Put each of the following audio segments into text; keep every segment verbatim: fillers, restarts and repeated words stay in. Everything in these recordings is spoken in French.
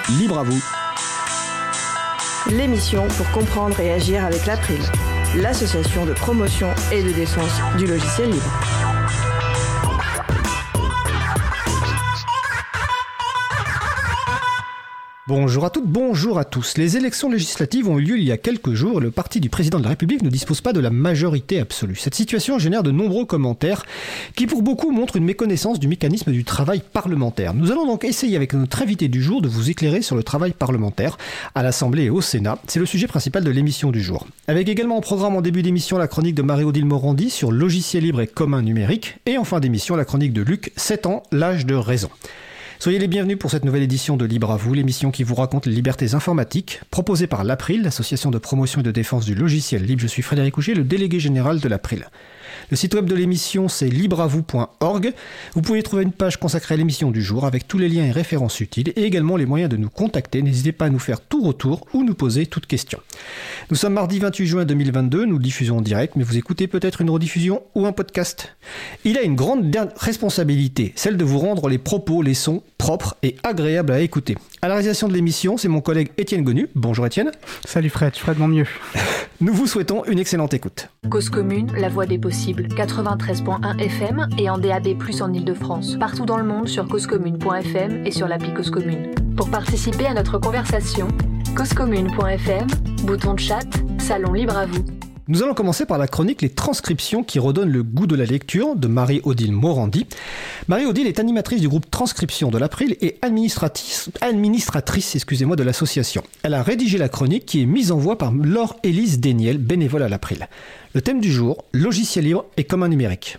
Libre à vous. L'émission pour comprendre et agir avec l'April, l'association de promotion et de défense du logiciel libre. Bonjour à toutes, bonjour à tous. Les élections législatives ont eu lieu il y a quelques jours et le parti du président de la République ne dispose pas de la majorité absolue. Cette situation génère de nombreux commentaires qui pour beaucoup montrent une méconnaissance du mécanisme du travail parlementaire. Nous allons donc essayer avec notre invité du jour de vous éclairer sur le travail parlementaire à l'Assemblée et au Sénat. C'est le sujet principal de l'émission du jour. Avec également en programme en début d'émission la chronique de Marie-Odile Morandi sur logiciel libre et commun numérique et en fin d'émission la chronique de Luc, sept ans, l'âge de raison. Soyez les bienvenus pour cette nouvelle édition de Libre à vous, l'émission qui vous raconte les libertés informatiques, proposée par l'April, l'association de promotion et de défense du logiciel libre. Je suis Frédéric Ouget, le délégué général de l'April. Le site web de l'émission, c'est libre à vous point org. Vous pouvez trouver une page consacrée à l'émission du jour avec tous les liens et références utiles et également les moyens de nous contacter. N'hésitez pas à nous faire tout retour ou nous poser toute question. Nous sommes mardi vingt-huit juin deux mille vingt-deux, nous diffusons en direct, mais vous écoutez peut-être une rediffusion ou un podcast. Il a une grande responsabilité, celle de vous rendre les propos, les sons propres et agréables à écouter. À la réalisation de l'émission, c'est mon collègue Étienne Gonu. Bonjour Étienne. Salut Fred, je ferai de mon mieux. Nous vous souhaitons une excellente écoute. Cause commune, la voix des possibles, quatre-vingt-treize virgule un F M et en D A B plus, en Ile-de-France. Partout dans le monde sur cause commune point F M et sur l'appli Cause Commune. Pour participer à notre conversation, cause commune point F M, bouton de chat, salon libre à vous. Nous allons commencer par la chronique Les transcriptions qui redonnent le goût de la lecture de Marie-Odile Morandi. Marie-Odile est animatrice du groupe Transcription de l'April et administratrice, administratrice excusez-moi, de l'association. Elle a rédigé la chronique qui est mise en voix par Laure-Élise Déniel, bénévole à l'April. Le thème du jour, logiciel libre et commun numérique.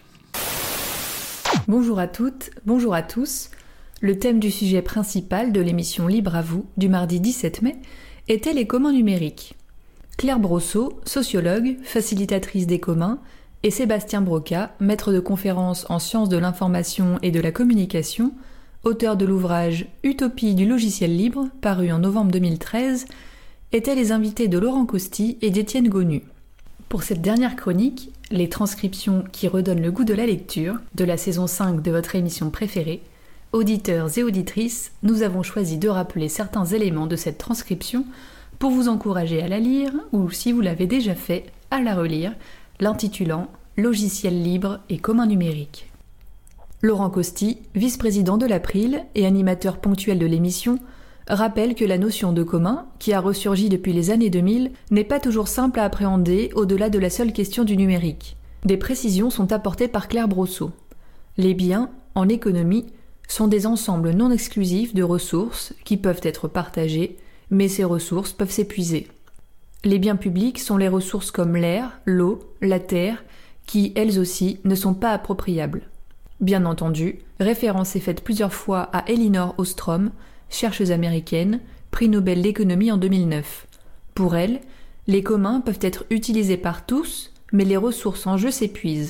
Bonjour à toutes, bonjour à tous. Le thème du sujet principal de l'émission Libre à vous du mardi dix-sept mai était les communs numériques. Claire Brosseau, sociologue, facilitatrice des communs, et Sébastien Broca, maître de conférences en sciences de l'information et de la communication, auteur de l'ouvrage Utopie du logiciel libre, paru en novembre deux mille treize, étaient les invités de Laurent Costi et d'Étienne Gonu. Pour cette dernière chronique, les transcriptions qui redonnent le goût de la lecture, de la saison cinq de votre émission préférée, auditeurs et auditrices, nous avons choisi de rappeler certains éléments de cette transcription pour vous encourager à la lire, ou si vous l'avez déjà fait, à la relire, l'intitulant « Logiciel libre et commun numérique ». Laurent Costi, vice-président de l'April et animateur ponctuel de l'émission, rappelle que la notion de commun, qui a ressurgi depuis les années deux mille, n'est pas toujours simple à appréhender au-delà de la seule question du numérique. Des précisions sont apportées par Claire Brosseau. Les biens, en économie, sont des ensembles non exclusifs de ressources qui peuvent être partagées, mais ces ressources peuvent s'épuiser. Les biens publics sont les ressources comme l'air, l'eau, la terre, qui, elles aussi, ne sont pas appropriables. Bien entendu, référence est faite plusieurs fois à Elinor Ostrom, chercheuse américaine, prix Nobel d'économie en deux mille neuf. Pour elle, les communs peuvent être utilisés par tous, mais les ressources en jeu s'épuisent.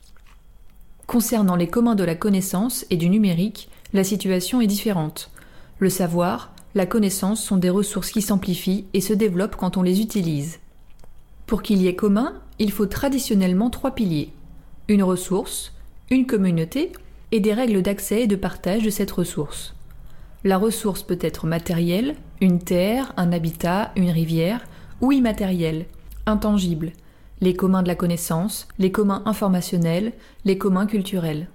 Concernant les communs de la connaissance et du numérique, la situation est différente. Le savoir, la connaissance sont des ressources qui s'amplifient et se développent quand on les utilise. Pour qu'il y ait commun, il faut traditionnellement trois piliers. Une ressource, une communauté et des règles d'accès et de partage de cette ressource. La ressource peut être matérielle, une terre, un habitat, une rivière, ou immatérielle, intangible, les communs de la connaissance, les communs informationnels, les communs culturels.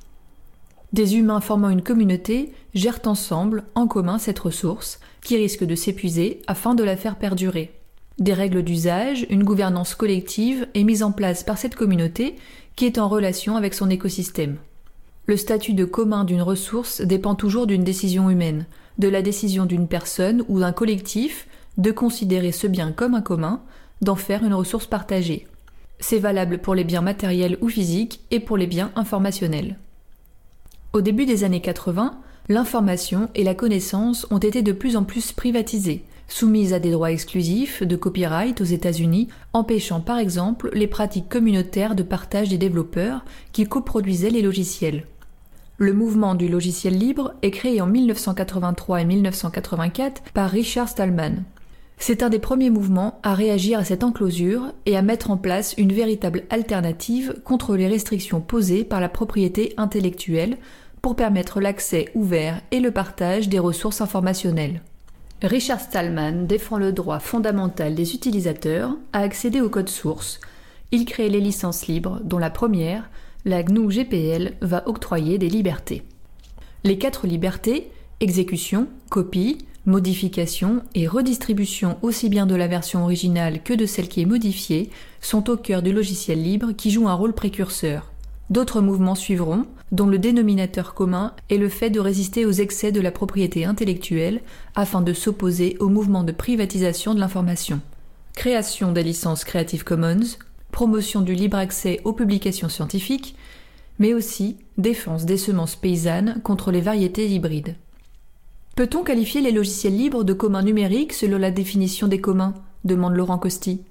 Des humains formant une communauté gèrent ensemble, en commun, cette ressource, qui risque de s'épuiser afin de la faire perdurer. Des règles d'usage, une gouvernance collective est mise en place par cette communauté qui est en relation avec son écosystème. Le statut de commun d'une ressource dépend toujours d'une décision humaine, de la décision d'une personne ou d'un collectif de considérer ce bien comme un commun, d'en faire une ressource partagée. C'est valable pour les biens matériels ou physiques et pour les biens informationnels. Au début des années quatre-vingts, l'information et la connaissance ont été de plus en plus privatisées, soumises à des droits exclusifs de copyright aux États-Unis, empêchant par exemple les pratiques communautaires de partage des développeurs qui coproduisaient les logiciels. Le mouvement du logiciel libre est créé en mille neuf cent quatre-vingt-trois et mille neuf cent quatre-vingt-quatre par Richard Stallman. C'est un des premiers mouvements à réagir à cette enclosure et à mettre en place une véritable alternative contre les restrictions posées par la propriété intellectuelle pour permettre l'accès ouvert et le partage des ressources informationnelles. Richard Stallman défend le droit fondamental des utilisateurs à accéder au code source. Il crée les licences libres, dont la première, la G N U G P L, va octroyer des libertés. Les quatre libertés, exécution, copie, modification et redistribution aussi bien de la version originale que de celle qui est modifiée, sont au cœur du logiciel libre qui joue un rôle précurseur. D'autres mouvements suivront, dont le dénominateur commun est le fait de résister aux excès de la propriété intellectuelle afin de s'opposer au mouvement de privatisation de l'information. Création des licences Creative Commons, promotion du libre accès aux publications scientifiques, mais aussi défense des semences paysannes contre les variétés hybrides. Peut-on qualifier les logiciels libres de communs numériques selon la définition des communs ? Demande Laurent Costi.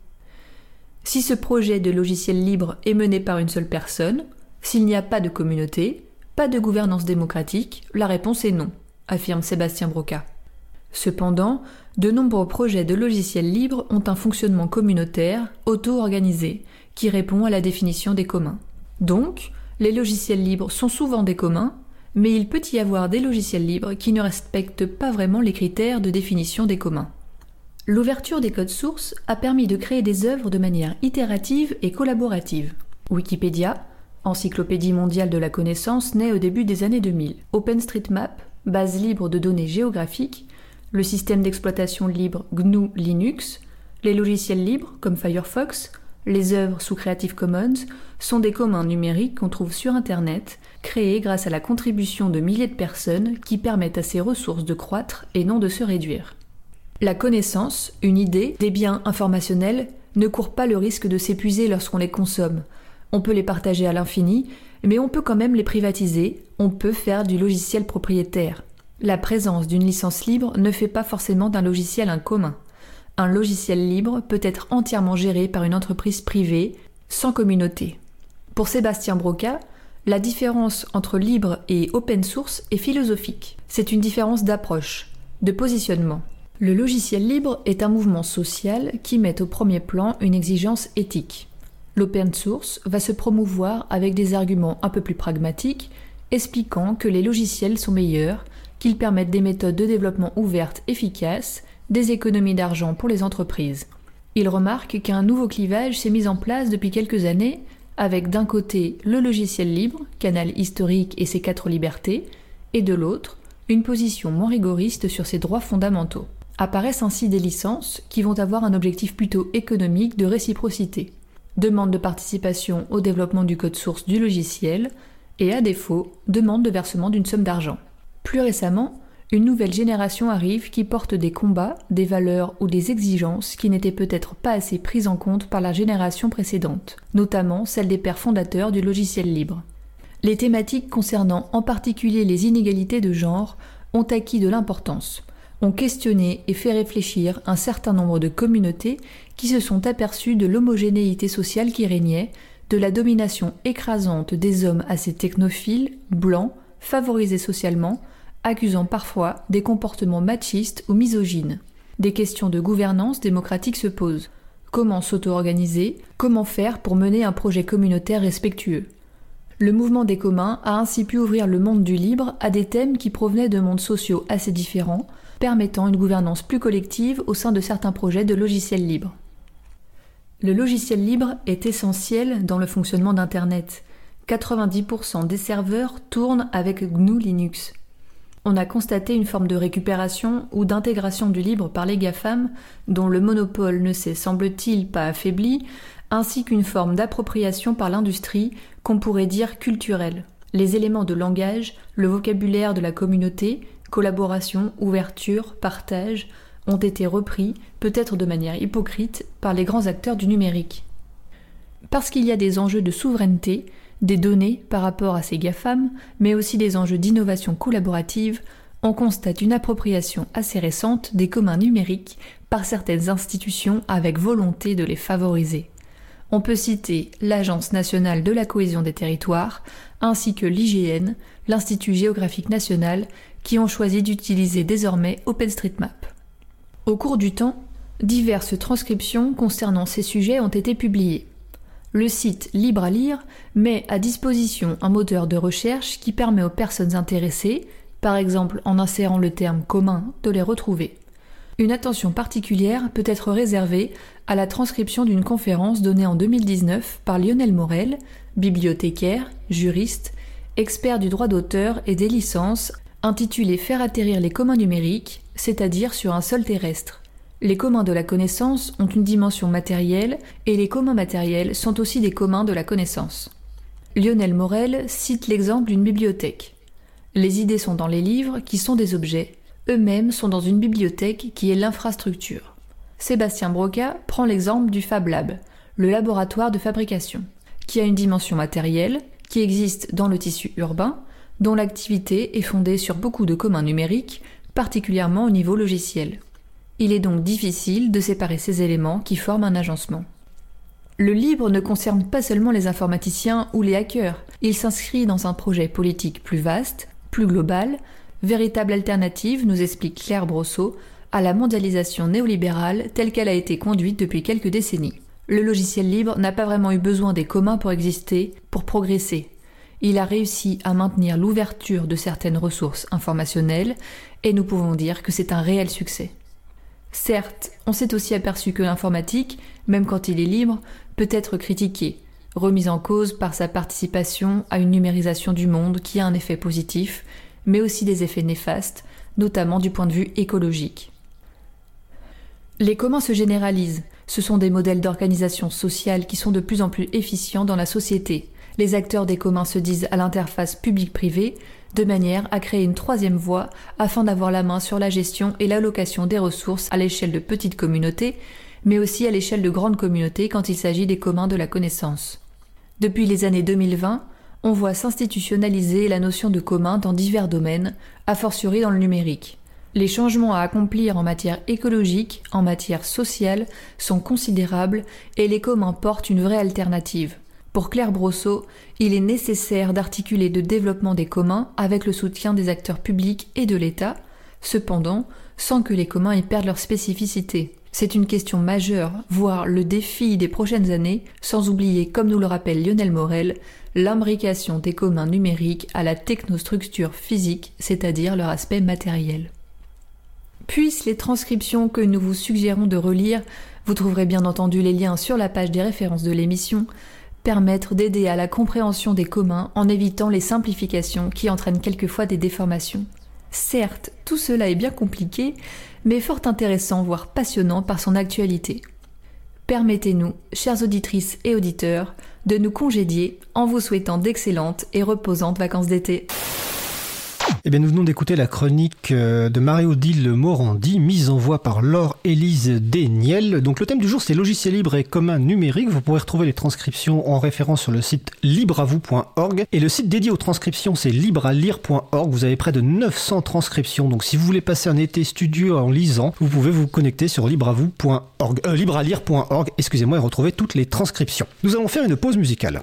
Si ce projet de logiciel libre est mené par une seule personne, s'il n'y a pas de communauté, pas de gouvernance démocratique, la réponse est non, affirme Sébastien Broca. Cependant, de nombreux projets de logiciels libres ont un fonctionnement communautaire, auto-organisé, qui répond à la définition des communs. Donc, les logiciels libres sont souvent des communs, mais il peut y avoir des logiciels libres qui ne respectent pas vraiment les critères de définition des communs. L'ouverture des codes sources a permis de créer des œuvres de manière itérative et collaborative. Wikipédia, encyclopédie mondiale de la connaissance, naît au début des années deux mille. OpenStreetMap, base libre de données géographiques, le système d'exploitation libre G N U Linux, les logiciels libres comme Firefox, les œuvres sous Creative Commons sont des communs numériques qu'on trouve sur Internet, créés grâce à la contribution de milliers de personnes qui permettent à ces ressources de croître et non de se réduire. La connaissance, une idée, des biens informationnels ne courent pas le risque de s'épuiser lorsqu'on les consomme. On peut les partager à l'infini, mais on peut quand même les privatiser, on peut faire du logiciel propriétaire. La présence d'une licence libre ne fait pas forcément d'un logiciel un commun. Un logiciel libre peut être entièrement géré par une entreprise privée, sans communauté. Pour Sébastien Broca, la différence entre libre et open source est philosophique. C'est une différence d'approche, de positionnement. Le logiciel libre est un mouvement social qui met au premier plan une exigence éthique. L'open source va se promouvoir avec des arguments un peu plus pragmatiques, expliquant que les logiciels sont meilleurs, qu'ils permettent des méthodes de développement ouvertes, efficaces, des économies d'argent pour les entreprises. Il remarque qu'un nouveau clivage s'est mis en place depuis quelques années, avec d'un côté le logiciel libre, canal historique et ses quatre libertés, et de l'autre, une position moins rigoriste sur ses droits fondamentaux. Apparaissent ainsi des licences qui vont avoir un objectif plutôt économique de réciprocité. Demande de participation au développement du code source du logiciel, et à défaut, demande de versement d'une somme d'argent. Plus récemment, une nouvelle génération arrive qui porte des combats, des valeurs ou des exigences qui n'étaient peut-être pas assez prises en compte par la génération précédente, notamment celle des pères fondateurs du logiciel libre. Les thématiques concernant en particulier les inégalités de genre ont acquis de l'importance, ont questionné et fait réfléchir un certain nombre de communautés qui se sont aperçues de l'homogénéité sociale qui régnait, de la domination écrasante des hommes assez technophiles, blancs, favorisés socialement, accusant parfois des comportements machistes ou misogynes. Des questions de gouvernance démocratique se posent. Comment s'auto-organiser ? Comment faire pour mener un projet communautaire respectueux ? Le mouvement des communs a ainsi pu ouvrir le monde du libre à des thèmes qui provenaient de mondes sociaux assez différents, permettant une gouvernance plus collective au sein de certains projets de logiciels libres. Le logiciel libre est essentiel dans le fonctionnement d'Internet. quatre-vingt-dix pour cent des serveurs tournent avec G N U Linux. On a constaté une forme de récupération ou d'intégration du libre par les GAFAM, dont le monopole ne s'est, semble-t-il, pas affaibli, ainsi qu'une forme d'appropriation par l'industrie qu'on pourrait dire culturelle. Les éléments de langage, le vocabulaire de la communauté, collaboration, ouverture, partage, ont été repris, peut-être de manière hypocrite, par les grands acteurs du numérique. Parce qu'il y a des enjeux de souveraineté, des données par rapport à ces GAFAM, mais aussi des enjeux d'innovation collaborative, on constate une appropriation assez récente des communs numériques par certaines institutions avec volonté de les favoriser. On peut citer l'Agence nationale de la cohésion des territoires, ainsi que l'I G N, l'Institut géographique national, qui ont choisi d'utiliser désormais OpenStreetMap. Au cours du temps, diverses transcriptions concernant ces sujets ont été publiées. Le site Libre à lire met à disposition un moteur de recherche qui permet aux personnes intéressées, par exemple en insérant le terme commun, de les retrouver. Une attention particulière peut être réservée à la transcription d'une conférence donnée en deux mille dix-neuf par Lionel Morel, bibliothécaire, juriste, expert du droit d'auteur et des licences, intitulée « Faire atterrir les communs numériques », c'est-à-dire sur un sol terrestre. Les communs de la connaissance ont une dimension matérielle et les communs matériels sont aussi des communs de la connaissance. Lionel Morel cite l'exemple d'une bibliothèque. Les idées sont dans les livres qui sont des objets. Eux-mêmes sont dans une bibliothèque qui est l'infrastructure. Sébastien Broca prend l'exemple du Fab Lab, le laboratoire de fabrication, qui a une dimension matérielle, qui existe dans le tissu urbain, dont l'activité est fondée sur beaucoup de communs numériques, particulièrement au niveau logiciel. Il est donc difficile de séparer ces éléments qui forment un agencement. Le libre ne concerne pas seulement les informaticiens ou les hackers, il s'inscrit dans un projet politique plus vaste, plus global, véritable alternative, nous explique Claire Brosseau, à la mondialisation néolibérale telle qu'elle a été conduite depuis quelques décennies. Le logiciel libre n'a pas vraiment eu besoin des communs pour exister, pour progresser. Il a réussi à maintenir l'ouverture de certaines ressources informationnelles et nous pouvons dire que c'est un réel succès. Certes, on s'est aussi aperçu que l'informatique, même quand il est libre, peut être critiqué, remise en cause par sa participation à une numérisation du monde qui a un effet positif, mais aussi des effets néfastes, notamment du point de vue écologique. Les communs se généralisent. Ce sont des modèles d'organisation sociale qui sont de plus en plus efficients dans la société. Les acteurs des communs se disent à l'interface public-privé, de manière à créer une troisième voie afin d'avoir la main sur la gestion et l'allocation des ressources à l'échelle de petites communautés, mais aussi à l'échelle de grandes communautés quand il s'agit des communs de la connaissance. Depuis les années deux mille vingt, on voit s'institutionnaliser la notion de commun dans divers domaines, a fortiori dans le numérique. Les changements à accomplir en matière écologique, en matière sociale, sont considérables et les communs portent une vraie alternative. Pour Claire Brosseau, il est nécessaire d'articuler le développement des communs avec le soutien des acteurs publics et de l'État, cependant, sans que les communs y perdent leur spécificité. C'est une question majeure, voire le défi des prochaines années, sans oublier, comme nous le rappelle Lionel Morel, l'imbrication des communs numériques à la technostructure physique, c'est-à-dire leur aspect matériel. Puissent les transcriptions que nous vous suggérons de relire, vous trouverez bien entendu les liens sur la page des références de l'émission, permettre d'aider à la compréhension des communs en évitant les simplifications qui entraînent quelquefois des déformations. Certes, tout cela est bien compliqué, mais fort intéressant, voire passionnant par son actualité. Permettez-nous, chères auditrices et auditeurs, de nous congédier en vous souhaitant d'excellentes et reposantes vacances d'été. Eh bien, nous venons d'écouter la chronique de Marie-Odile Morandi, mise en voix par Laure-Élise Desniel. Donc, le thème du jour, c'est logiciel libre et commun numérique. Vous pourrez retrouver les transcriptions en référence sur le site libreavou point org. Et le site dédié aux transcriptions, c'est librealire point org. Vous avez près de neuf cents transcriptions. Donc, si vous voulez passer un été studieux en lisant, vous pouvez vous connecter sur libreavou point org, euh, librealire point org, excusez-moi, et retrouver toutes les transcriptions. Nous allons faire une pause musicale.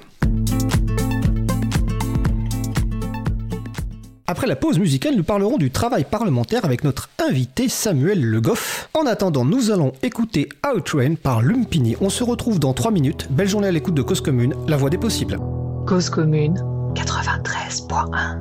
Après la pause musicale, nous parlerons du travail parlementaire avec notre invité Samuel Le Goff. En attendant, nous allons écouter Outrain par Lumpini. On se retrouve dans trois minutes. Belle journée à l'écoute de Cause Commune, la voix des possibles. Cause Commune quatre-vingt-treize point un.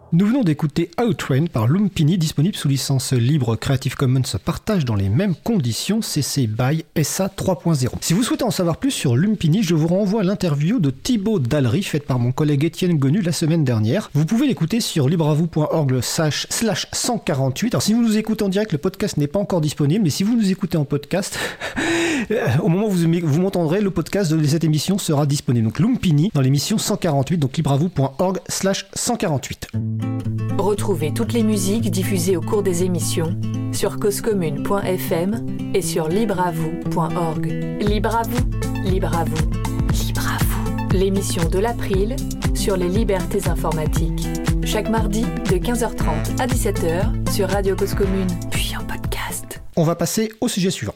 Nous venons d'écouter Outrain par Lumpini, disponible sous licence libre Creative Commons partage dans les mêmes conditions C C by S A trois point zéro. Si vous souhaitez en savoir plus sur Lumpini, je vous renvoie à l'interview de Thibaut Dallery faite par mon collègue Étienne Gonu la semaine dernière. Vous pouvez l'écouter sur libreavoue point org slash cent quarante-huit. Alors si vous nous écoutez en direct, le podcast n'est pas encore disponible, mais si vous nous écoutez en podcast, au moment où vous, vous m'entendrez, le podcast de cette émission sera disponible. Donc Lumpini dans l'émission cent quarante-huit, donc libreavoue point org slash cent quarante-huit. Retrouvez toutes les musiques diffusées au cours des émissions sur cause commune point f m et sur libreavoue point org. Libre à vous, libre à vous, libre à vous. L'émission de l'April sur les libertés informatiques. Chaque mardi de quinze heures trente à dix-sept heures sur Radio Cause Commune, puis en podcast. On va passer au sujet suivant.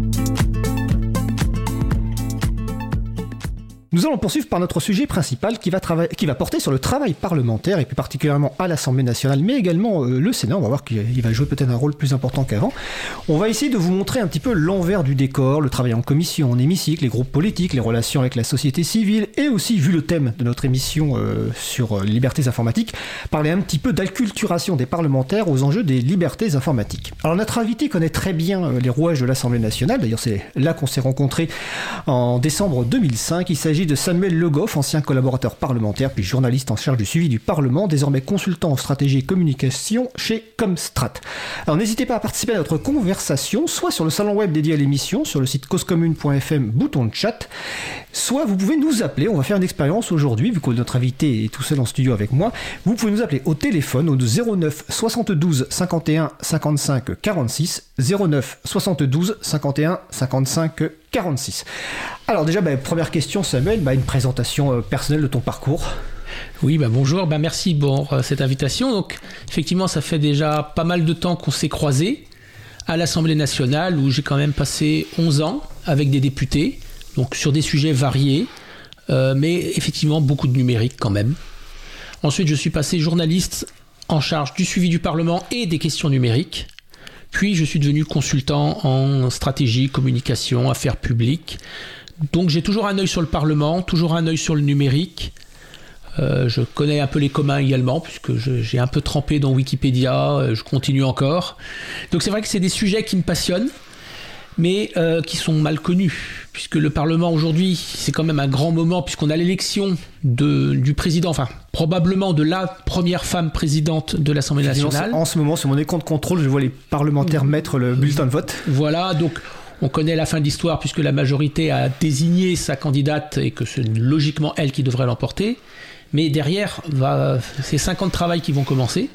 Nous allons poursuivre par notre sujet principal qui va, trava- qui va porter sur le travail parlementaire et plus particulièrement à l'Assemblée nationale, mais également euh, le Sénat. On va voir qu'il va jouer peut-être un rôle plus important qu'avant. On va essayer de vous montrer un petit peu l'envers du décor, le travail en commission, en hémicycle, les groupes politiques, les relations avec la société civile et aussi, vu le thème de notre émission euh, sur les libertés informatiques, parler un petit peu d'acculturation des parlementaires aux enjeux des libertés informatiques. Alors notre invité connaît très bien euh, les rouages de l'Assemblée nationale. D'ailleurs, c'est là qu'on s'est rencontrés en décembre deux mille cinq. Il s'agit de Samuel Le Goff, ancien collaborateur parlementaire puis journaliste en charge du suivi du Parlement, désormais consultant en stratégie et communication chez Comstrat. Alors n'hésitez pas à participer à notre conversation, soit sur le salon web dédié à l'émission, sur le site cause commune point f m, bouton de chat, soit vous pouvez nous appeler. On va faire une expérience aujourd'hui, vu que notre invité est tout seul en studio avec moi. Vous pouvez nous appeler au téléphone au zéro neuf soixante-douze cinquante et un cinquante-cinq quarante-six, zéro neuf soixante-douze cinquante et un cinquante-cinq quarante-six. Alors déjà, bah, première question Samuel, bah, une présentation euh, personnelle de ton parcours. Oui, bah bonjour, bah merci pour euh, cette invitation. Donc effectivement, ça fait déjà pas mal de temps qu'on s'est croisés à l'Assemblée nationale où j'ai quand même passé onze ans avec des députés, donc sur des sujets variés, euh, mais effectivement beaucoup de numérique quand même. Ensuite, je suis passé journaliste en charge du suivi du Parlement et des questions numériques. Puis je suis devenu consultant en stratégie, communication, affaires publiques. Donc j'ai toujours un œil sur le Parlement, toujours un œil sur le numérique. Euh, je connais un peu les communs également, puisque je, j'ai un peu trempé dans Wikipédia, euh, je continue encore. Donc c'est vrai que c'est des sujets qui me passionnent, mais euh, qui sont mal connus, puisque le Parlement aujourd'hui, c'est quand même un grand moment, puisqu'on a l'élection de, du président, enfin probablement de la première femme présidente de l'Assemblée nationale. En ce moment, sur mon écran de contrôle, je vois les parlementaires mettre le bulletin de vote. Voilà, donc on connaît la fin de l'histoire, puisque la majorité a désigné sa candidate et que c'est logiquement elle qui devrait l'emporter. Mais derrière, va, c'est cinq ans de travail qui vont commencer.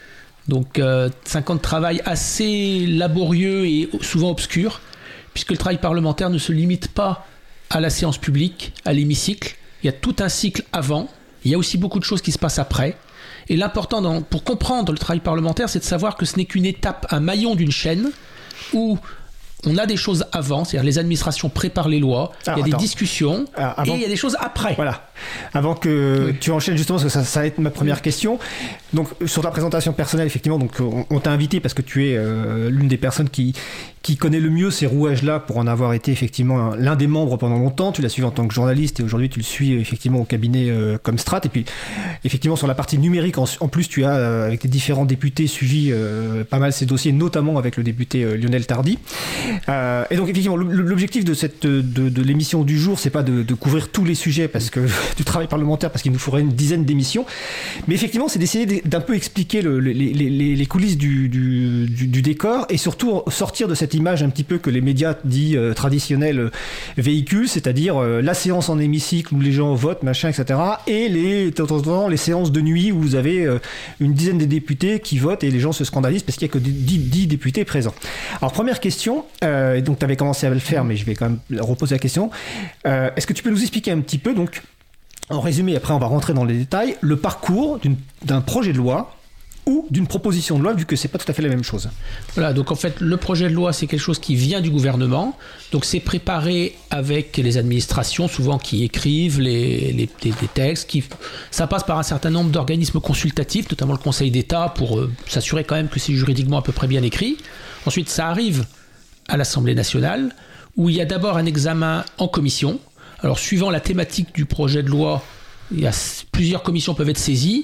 Donc euh, cinq ans de travail assez laborieux et souvent obscurs, puisque le travail parlementaire ne se limite pas à la séance publique, à l'hémicycle. Il y a tout un cycle avant. Il y a aussi beaucoup de choses qui se passent après. Et l'important dans, pour comprendre le travail parlementaire, c'est de savoir que ce n'est qu'une étape, un maillon d'une chaîne où on a des choses avant, c'est-à-dire les administrations préparent les lois, alors, il y a attends. des discussions, alors, avant, et il y a des choses après. Voilà. Avant que oui. tu enchaînes justement, parce que ça, ça va être ma première oui. question. Donc, sur ta présentation personnelle, effectivement, donc, on, on t'a invité parce que tu es euh, l'une des personnes qui, qui connaît le mieux ces rouages-là pour en avoir été effectivement l'un des membres pendant longtemps. Tu l'as suivi en tant que journaliste et aujourd'hui tu le suis effectivement au cabinet euh, Comstrat. Et puis, effectivement, sur la partie numérique, en, en plus, tu as, euh, avec tes différents députés, suivi euh, pas mal ces dossiers, notamment avec le député euh, Lionel Tardy. Euh, et donc, effectivement, l'objectif de, cette, de, de l'émission du jour, c'est pas de, de couvrir tous les sujets parce que du travail parlementaire, parce qu'il nous faudrait une dizaine d'émissions, mais effectivement, c'est d'essayer d'un peu expliquer le, les, les, les, les coulisses du, du, du, du décor et surtout sortir de cette image un petit peu que les médias dits euh, traditionnels euh, véhiculent, c'est-à-dire euh, la séance en hémicycle où les gens votent, machin, et cetera. Et les, de temps en temps, les séances de nuit où vous avez euh, une dizaine de députés qui votent et les gens se scandalisent parce qu'il n'y a que dix députés présents. Alors, première question, euh, et donc tu avais commencé à le faire, mais je vais quand même reposer la question. Euh, est-ce que tu peux nous expliquer un petit peu, donc, en résumé, après on va rentrer dans les détails, le parcours d'une, d'un projet de loi ou d'une proposition de loi, vu que c'est pas tout à fait la même chose. Voilà, donc en fait, le projet de loi, c'est quelque chose qui vient du gouvernement, donc c'est préparé avec les administrations, souvent qui écrivent les, les, les, les textes, qui, ça passe par un certain nombre d'organismes consultatifs, notamment le Conseil d'État, pour euh, s'assurer quand même que c'est juridiquement à peu près bien écrit. Ensuite, ça arrive à l'Assemblée nationale, où il y a d'abord un examen en commission. Alors, suivant la thématique du projet de loi, il y a plusieurs commissions peuvent être saisies.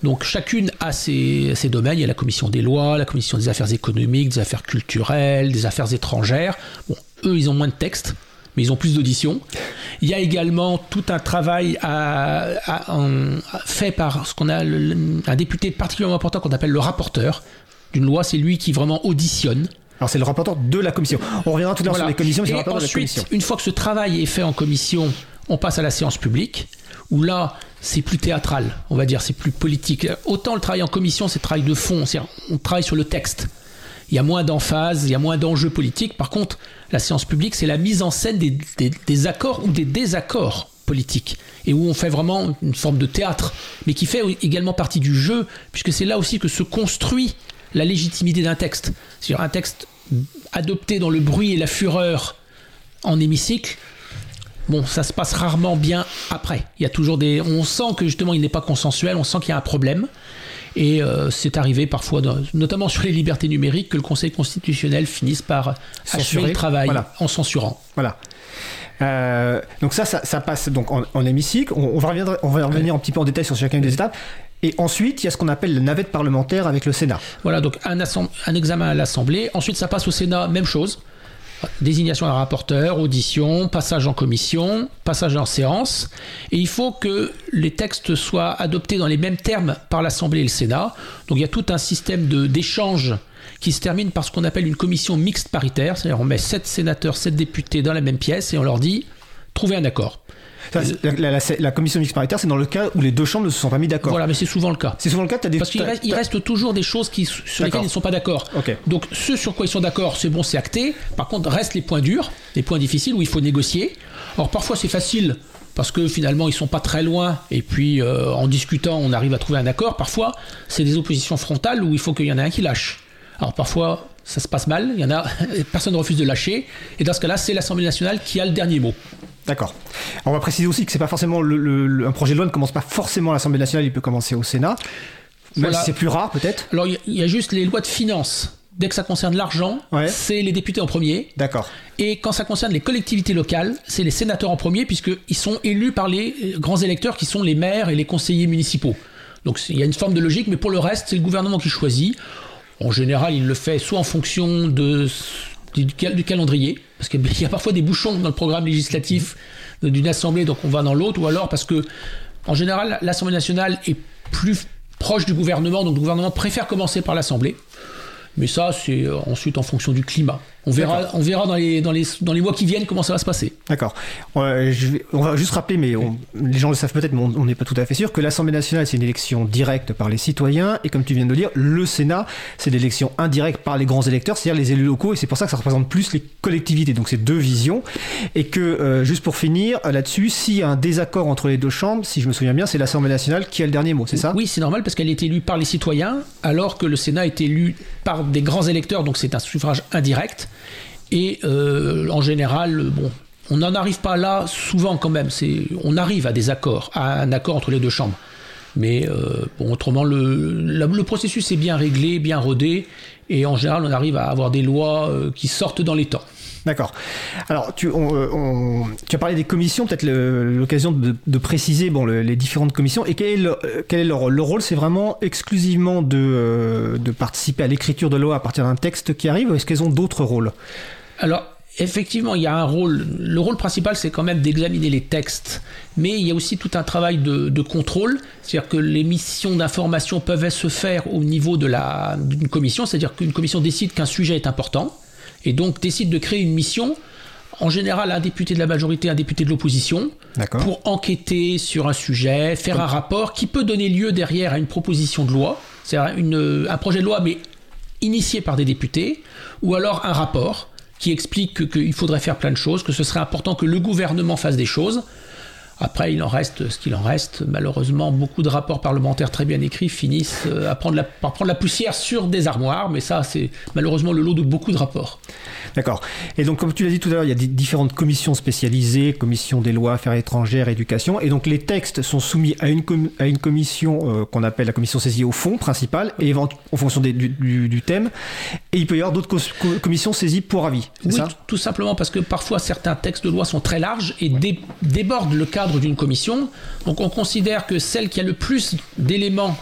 Donc chacune a ses, ses domaines. Il y a la commission des lois, la commission des affaires économiques, des affaires culturelles, des affaires étrangères. Bon, eux, ils ont moins de textes, mais ils ont plus d'auditions. Il y a également tout un travail à, à, à, fait par ce qu'on a le, un député particulièrement important qu'on appelle le rapporteur d'une loi. C'est lui qui vraiment auditionne. Alors c'est le rapporteur de la commission. On reviendra tout à l'heure voilà. sur les commissions, mais c'est le rapporteur ensuite, de la commission. Une fois que ce travail est fait en commission, on passe à la séance publique, où là, c'est plus théâtral, on va dire, c'est plus politique. Autant le travail en commission, c'est le travail de fond, c'est-à-dire on travaille sur le texte. Il y a moins d'emphase, il y a moins d'enjeux politiques. Par contre, la séance publique, c'est la mise en scène des, des, des accords ou des désaccords politiques, et où on fait vraiment une forme de théâtre, mais qui fait également partie du jeu, puisque c'est là aussi que se construit la légitimité d'un texte. C'est-à-dire un texte adopté dans le bruit et la fureur en hémicycle, bon, ça se passe rarement bien après. Il y a toujours des... On sent que justement il n'est pas consensuel, on sent qu'il y a un problème. Et euh, c'est arrivé parfois, dans, notamment sur les libertés numériques, que le Conseil constitutionnel finisse par censurer, achever le travail voilà. en censurant. Voilà. Euh, donc ça, ça, ça passe donc en, en hémicycle. On, on va revenir, on va revenir ouais. un petit peu en détail sur chacune des étapes. Et ensuite, il y a ce qu'on appelle la navette parlementaire avec le Sénat. Voilà, donc un, assemb- un examen à l'Assemblée. Ensuite, ça passe au Sénat, même chose. Désignation d'un rapporteur, audition, passage en commission, passage en séance. Et il faut que les textes soient adoptés dans les mêmes termes par l'Assemblée et le Sénat. Donc il y a tout un système de, d'échange qui se termine par ce qu'on appelle une commission mixte paritaire. C'est-à-dire on met sept sénateurs, sept députés dans la même pièce et on leur dit « trouvez un accord ». Ça, la, la, la, la commission mixte paritaire, c'est dans le cas où les deux chambres ne se sont pas mis d'accord. Voilà, mais c'est souvent le cas. C'est souvent le cas. T'as des... Parce qu'il t'as, reste, t'as... il reste toujours des choses qui, sur d'accord. lesquelles ils ne sont pas d'accord. Okay. Donc, ce sur quoi ils sont d'accord, c'est bon, c'est acté. Par contre, restent les points durs, les points difficiles où il faut négocier. Alors, parfois, c'est facile parce que finalement, ils ne sont pas très loin. Et puis, euh, en discutant, on arrive à trouver un accord. Parfois, c'est des oppositions frontales où il faut qu'il y en ait un qui lâche. Alors, parfois, ça se passe mal. Il y en a, personne ne refuse de lâcher. Et dans ce cas-là, c'est l'Assemblée nationale qui a le dernier mot. D'accord. On va préciser aussi que c'est pas forcément le, le, le, un projet de loi ne commence pas forcément à l'Assemblée nationale, il peut commencer au Sénat. Même voilà. si c'est plus rare peut-être. Alors il y, y a juste les lois de finances. Dès que ça concerne l'argent, ouais. c'est les députés en premier. D'accord. Et quand ça concerne les collectivités locales, c'est les sénateurs en premier puisqu'ils sont élus par les grands électeurs qui sont les maires et les conseillers municipaux. Donc il y a une forme de logique, mais pour le reste, c'est le gouvernement qui choisit. En général, il le fait soit en fonction de... Du, du calendrier, parce qu'il y a parfois des bouchons dans le programme législatif d'une assemblée, donc on va dans l'autre, ou alors parce que, en général, l'Assemblée nationale est plus proche du gouvernement, donc le gouvernement préfère commencer par l'Assemblée. Mais ça, c'est ensuite en fonction du climat. On verra, on verra dans, les, dans, les, dans les mois qui viennent comment ça va se passer. D'accord. Euh, je vais, on va juste rappeler, mais on, les gens le savent peut-être, mais on n'est pas tout à fait sûr, que l'Assemblée nationale, c'est une élection directe par les citoyens, et comme tu viens de le dire, le Sénat, c'est l'élection indirecte par les grands électeurs, c'est-à-dire les élus locaux, et c'est pour ça que ça représente plus les collectivités. Donc c'est deux visions. Et que, euh, juste pour finir, là-dessus, s'il y a un désaccord entre les deux chambres, si je me souviens bien, c'est l'Assemblée nationale qui a le dernier mot, c'est ça ? Oui, c'est normal, parce qu'elle est élue par les citoyens, alors que le Sénat est élu par des grands électeurs, donc c'est un suffrage indirect. Et euh, en général, bon, on n'en arrive pas là souvent quand même. C'est, on arrive à des accords, à un accord entre les deux chambres. Mais euh, bon, autrement, le, la, le processus est bien réglé, bien rodé. Et en général, on arrive à avoir des lois euh, qui sortent dans les temps. D'accord. Alors, tu, on, on, tu as parlé des commissions, peut-être le, l'occasion de, de préciser bon, le, les différentes commissions. Et quel est, le, quel est leur rôle ? Le rôle, c'est vraiment exclusivement de, euh, de participer à l'écriture de loi à partir d'un texte qui arrive, ou est-ce qu'elles ont d'autres rôles ? Alors, effectivement, il y a un rôle. Le rôle principal, c'est quand même d'examiner les textes. Mais il y a aussi tout un travail de, de contrôle. C'est-à-dire que les missions d'information peuvent se faire au niveau de la, d'une commission. C'est-à-dire qu'une commission décide qu'un sujet est important. Et donc décide de créer une mission, en général un député de la majorité, un député de l'opposition, D'accord. pour enquêter sur un sujet, faire un rapport qui peut donner lieu derrière à une proposition de loi, c'est-à-dire une, un projet de loi mais initié par des députés, ou alors un rapport qui explique que, qu'il faudrait faire plein de choses, que ce serait important que le gouvernement fasse des choses. Après, il en reste ce qu'il en reste. Malheureusement, beaucoup de rapports parlementaires très bien écrits finissent à prendre la, par prendre la poussière sur des armoires, mais ça, c'est malheureusement le lot de beaucoup de rapports. D'accord. Et donc, comme tu l'as dit tout à l'heure, il y a des différentes commissions spécialisées, commission des lois, affaires étrangères, éducation, et donc les textes sont soumis à une, com- à une commission euh, qu'on appelle la commission saisie au fond principale, et en fonction des, du, du, du thème, et il peut y avoir d'autres co- commissions saisies pour avis, c'est oui, ça ? t- tout simplement parce que parfois certains textes de loi sont très larges et ouais. dé- débordent le cadre d'une commission, donc on considère que celle qui a le plus d'éléments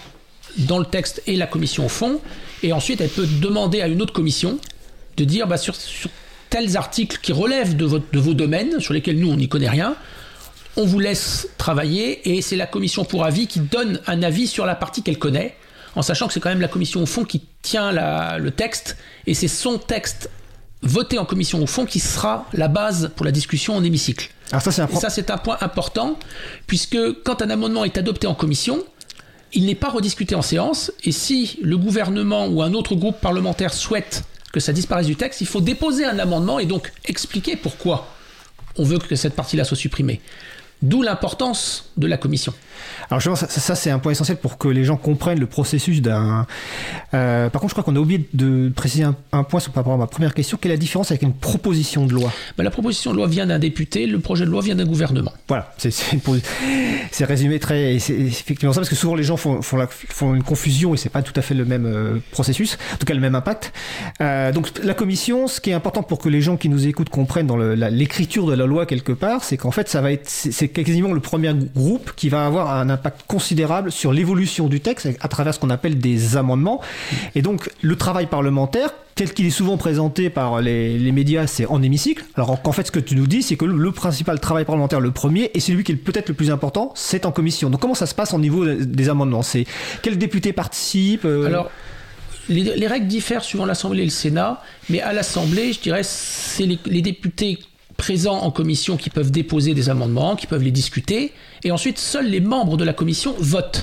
dans le texte et la commission au fond, et ensuite elle peut demander à une autre commission de dire bah, sur, sur tels articles qui relèvent de, votre, de vos domaines, sur lesquels nous on n'y connaît rien, on vous laisse travailler, et c'est la commission pour avis qui donne un avis sur la partie qu'elle connaît, en sachant que c'est quand même la commission au fond qui tient la, le texte, et c'est son texte voté en commission au fond qui sera la base pour la discussion en hémicycle. Alors ça, c'est un et ça, c'est un point important, puisque quand un amendement est adopté en commission, il n'est pas rediscuté en séance, et si le gouvernement ou un autre groupe parlementaire souhaite que ça disparaisse du texte, il faut déposer un amendement et donc expliquer pourquoi on veut que cette partie-là soit supprimée. D'où l'importance de la commission. Alors justement, ça, ça c'est un point essentiel pour que les gens comprennent le processus d'un... Euh, par contre, je crois qu'on a oublié de préciser un, un point sur, par rapport à ma première question. Quelle est la différence avec une proposition de loi ? Ben, la proposition de loi vient d'un député, le projet de loi vient d'un gouvernement. Voilà, c'est, c'est, une, c'est résumé très... C'est effectivement ça, parce que souvent les gens font, font, la, font une confusion et c'est pas tout à fait le même euh, processus, en tout cas le même impact. Euh, donc la commission, ce qui est important pour que les gens qui nous écoutent comprennent dans le, la, l'écriture de la loi quelque part, c'est qu'en fait, ça va être... C'est, c'est quasiment le premier groupe qui va avoir un impact considérable sur l'évolution du texte à travers ce qu'on appelle des amendements. Et donc, le travail parlementaire, tel qu'il est souvent présenté par les, les médias, c'est en hémicycle. Alors qu'en fait, ce que tu nous dis, c'est que le, le principal travail parlementaire, le premier, et celui qui est peut-être le plus important, c'est en commission. Donc, comment ça se passe au niveau des amendements ? C'est quels députés participent euh... Alors, les, les règles diffèrent suivant l'Assemblée et le Sénat, mais à l'Assemblée, je dirais, c'est les, les députés présents en commission qui peuvent déposer des amendements, qui peuvent les discuter, et ensuite seuls les membres de la commission votent.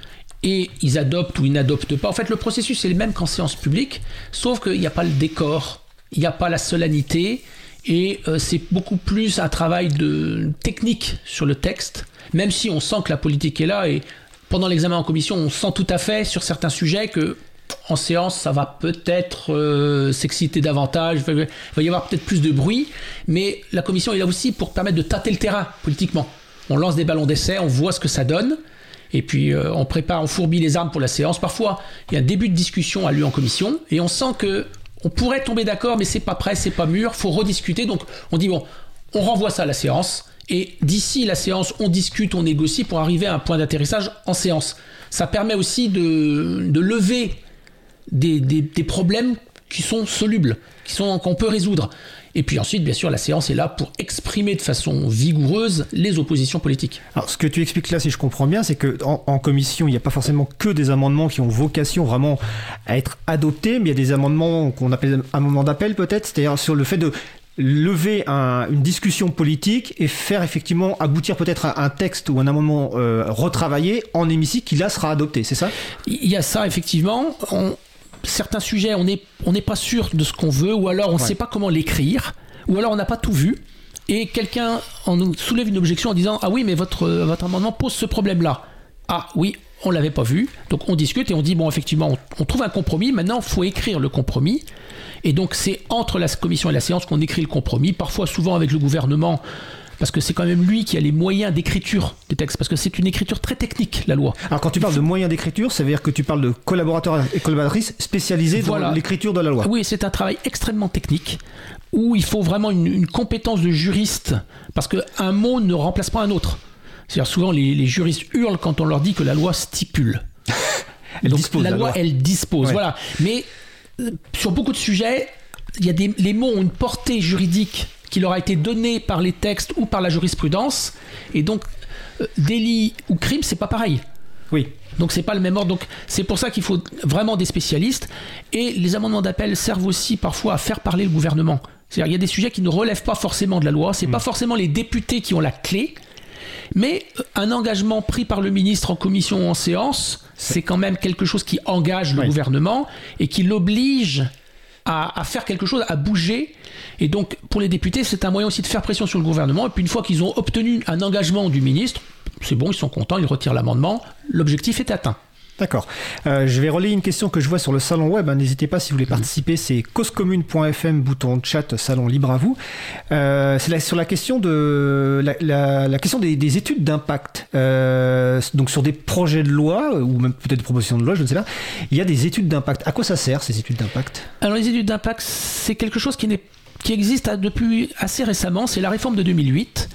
Et ils adoptent ou ils n'adoptent pas. En fait, le processus est le même qu'en séance publique, sauf qu'il n'y a pas le décor, il n'y a pas la solennité, et euh, c'est beaucoup plus un travail de technique sur le texte, même si on sent que la politique est là, et pendant l'examen en commission, on sent tout à fait sur certains sujets que en séance, ça va peut-être euh, s'exciter davantage, il va, va y avoir peut-être plus de bruit, mais la commission est là aussi pour permettre de tâter le terrain politiquement. On lance des ballons d'essai, on voit ce que ça donne, et puis euh, on prépare, on fourbit les armes pour la séance. Parfois, il y a un début de discussion a lieu en commission, et on sent que on pourrait tomber d'accord, mais c'est pas prêt, c'est pas mûr, faut rediscuter. Donc on dit bon, on renvoie ça à la séance, et d'ici la séance, on discute, on négocie pour arriver à un point d'atterrissage en séance. Ça permet aussi de, de lever Des, des, des problèmes qui sont solubles, qui sont, qu'on peut résoudre. Et puis ensuite, bien sûr, la séance est là pour exprimer de façon vigoureuse les oppositions politiques. Alors, ce que tu expliques là, si je comprends bien, c'est qu'en en commission, il n'y a pas forcément que des amendements qui ont vocation vraiment à être adoptés, mais il y a des amendements qu'on appelle amendements d'appel peut-être, c'est-à-dire sur le fait de lever un, une discussion politique et faire effectivement aboutir peut-être à un texte ou un amendement euh, retravaillé en hémicycle qui là sera adopté, c'est ça ? Il y a ça, effectivement. On... Certains sujets, on n'est on n'est pas sûr de ce qu'on veut, ou alors on ne ouais. sait pas comment l'écrire, ou alors on n'a pas tout vu, et quelqu'un on nous soulève une objection en disant « Ah oui, mais votre, votre amendement pose ce problème-là. » Ah oui, on ne l'avait pas vu, donc on discute et on dit « Bon, effectivement, on, on trouve un compromis, maintenant il faut écrire le compromis. » Et donc c'est entre la commission et la séance qu'on écrit le compromis, parfois souvent avec le gouvernement, parce que c'est quand même lui qui a les moyens d'écriture des textes, parce que c'est une écriture très technique, la loi. Alors quand tu parles de moyens d'écriture, ça veut dire que tu parles de collaborateurs et collaboratrices spécialisés voilà. dans l'écriture de la loi. Oui, c'est un travail extrêmement technique, où il faut vraiment une, une compétence de juriste, parce qu'un mot ne remplace pas un autre. C'est-à-dire souvent les, les juristes hurlent quand on leur dit que la loi stipule. elle Donc dispose, la, la loi, loi, elle dispose, ouais. voilà. Mais euh, sur beaucoup de sujets, il y a des, les mots ont une portée juridique qui leur a été donné par les textes ou par la jurisprudence, et donc euh, délit ou crime, c'est pas pareil. Oui. Donc c'est pas le même ordre. Donc c'est pour ça qu'il faut vraiment des spécialistes, et les amendements d'appel servent aussi parfois à faire parler le gouvernement. C'est-à-dire il y a des sujets qui ne relèvent pas forcément de la loi, c'est mmh. pas forcément les députés qui ont la clé, mais un engagement pris par le ministre en commission ou en séance, c'est quand même quelque chose qui engage le oui. gouvernement et qui l'oblige À, à faire quelque chose, à bouger. Et donc, pour les députés, c'est un moyen aussi de faire pression sur le gouvernement. Et puis, une fois qu'ils ont obtenu un engagement du ministre, c'est bon, ils sont contents, ils retirent l'amendement. L'objectif est atteint. D'accord. Euh, je vais relayer une question que je vois sur le salon web. Hein. N'hésitez pas si vous voulez participer. C'est causecommune point f m, bouton chat, salon libre à vous. Euh, c'est la, sur la question de la, la, la question des, des études d'impact. Euh, donc sur des projets de loi ou même peut-être des propositions de loi, je ne sais pas. Il y a des études d'impact. À quoi ça sert ces études d'impact ? Alors les études d'impact, c'est quelque chose qui n'est qui existe depuis assez récemment. C'est la réforme de deux mille huit.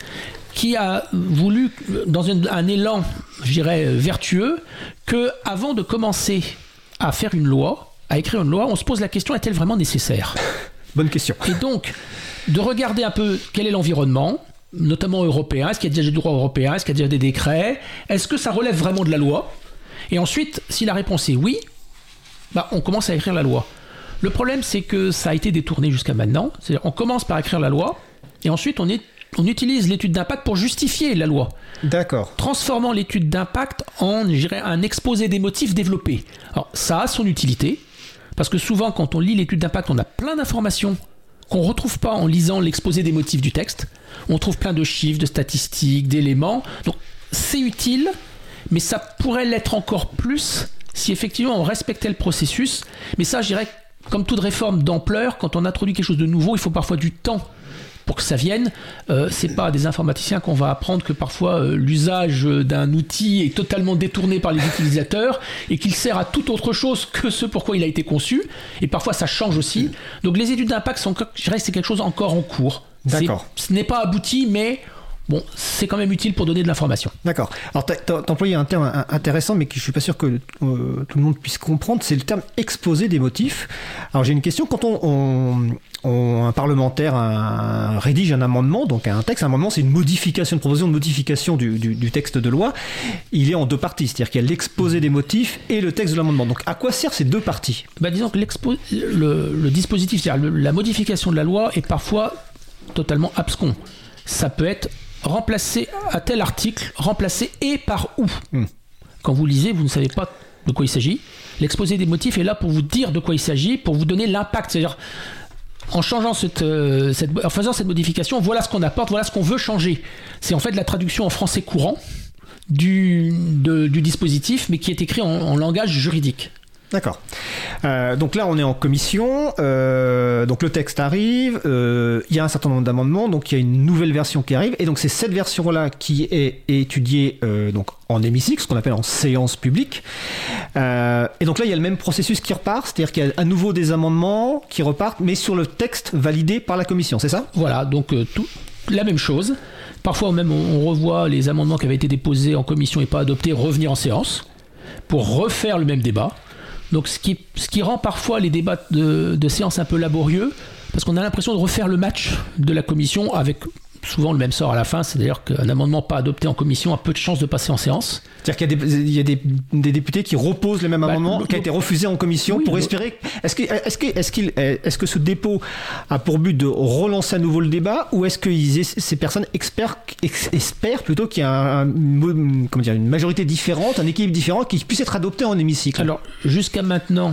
qui a voulu, dans un, un élan, je dirais, vertueux, que avant de commencer à faire une loi, à écrire une loi, on se pose la question, est-elle vraiment nécessaire ? Bonne question. Et donc, de regarder un peu quel est l'environnement, notamment européen, est-ce qu'il y a déjà du droit européen, est-ce qu'il y a déjà des décrets, est-ce que ça relève vraiment de la loi ? Et ensuite, si la réponse est oui, bah, on commence à écrire la loi. Le problème, c'est que ça a été détourné jusqu'à maintenant. C'est-à-dire, on commence par écrire la loi, et ensuite, on, est, on utilise l'étude d'impact pour justifier la loi. D'accord. Transformant l'étude d'impact en, je dirais, un exposé des motifs développé. Alors, ça a son utilité, parce que souvent, quand on lit l'étude d'impact, on a plein d'informations qu'on ne retrouve pas en lisant l'exposé des motifs du texte. On trouve plein de chiffres, de statistiques, d'éléments. Donc, c'est utile, mais ça pourrait l'être encore plus si effectivement on respectait le processus. Mais ça, je dirais, comme toute réforme d'ampleur, quand on introduit quelque chose de nouveau, il faut parfois du temps pour que ça vienne. Euh, c'est pas à des informaticiens qu'on va apprendre que parfois euh, l'usage d'un outil est totalement détourné par les utilisateurs et qu'il sert à tout autre chose que ce pourquoi il a été conçu. Et parfois ça change aussi. Donc les études d'impact, sont, je dirais que c'est quelque chose encore en cours. D'accord. C'est, ce n'est pas abouti, mais bon, c'est quand même utile pour donner de l'information. D'accord. Alors, tu as employé un terme intéressant, mais que je ne suis pas sûr que euh, tout le monde puisse comprendre, c'est le terme exposé des motifs. Alors, j'ai une question. Quand on, on, on un parlementaire un, rédige un amendement, donc un texte, un amendement, c'est une modification, une proposition de modification du, du, du texte de loi. Il est en deux parties, c'est-à-dire qu'il y a l'exposé des motifs et le texte de l'amendement. Donc, à quoi servent ces deux parties ? Bah, disons que le, le dispositif, c'est-à-dire le, la modification de la loi est parfois totalement abscon. Ça peut être remplacer à tel article, remplacer et par où. Mmh. Quand vous lisez, vous ne savez pas de quoi il s'agit. L'exposé des motifs est là pour vous dire de quoi il s'agit, pour vous donner l'impact. C'est-à-dire, en changeant cette, euh, cette, en faisant cette modification, voilà ce qu'on apporte, voilà ce qu'on veut changer. C'est en fait la traduction en français courant du, de, du dispositif, mais qui est écrit en, en langage juridique. D'accord. Euh, donc là, on est en commission. Euh, donc le texte arrive. Euh, il y a un certain nombre d'amendements. Donc il y a une nouvelle version qui arrive. Et donc c'est cette version-là qui est étudiée euh, donc en hémicycle, ce qu'on appelle en séance publique. Euh, et donc là, il y a le même processus qui repart. C'est-à-dire qu'il y a à nouveau des amendements qui repartent, mais sur le texte validé par la commission. C'est ça ? Voilà. Donc euh, tout, la même chose. Parfois même, on, on revoit les amendements qui avaient été déposés en commission et pas adoptés revenir en séance pour refaire le même débat. Donc ce qui, ce qui rend parfois les débats de, de séance un peu laborieux, parce qu'on a l'impression de refaire le match de la commission avec souvent le même sort à la fin, c'est-à-dire qu'un amendement pas adopté en commission a peu de chances de passer en séance. C'est-à-dire qu'il y a des, il y a des, des députés qui reposent le même bah, amendement le, qui a été refusé en commission oui, pour le, espérer... Est-ce que, est-ce, que, est-ce, qu'il, est-ce que ce dépôt a pour but de relancer à nouveau le débat ou est-ce que ils, ces personnes espèrent, espèrent plutôt qu'il y a un, un, comment dire, une majorité différente, un équilibre différent qui puisse être adopté en hémicycle ? Alors, jusqu'à maintenant...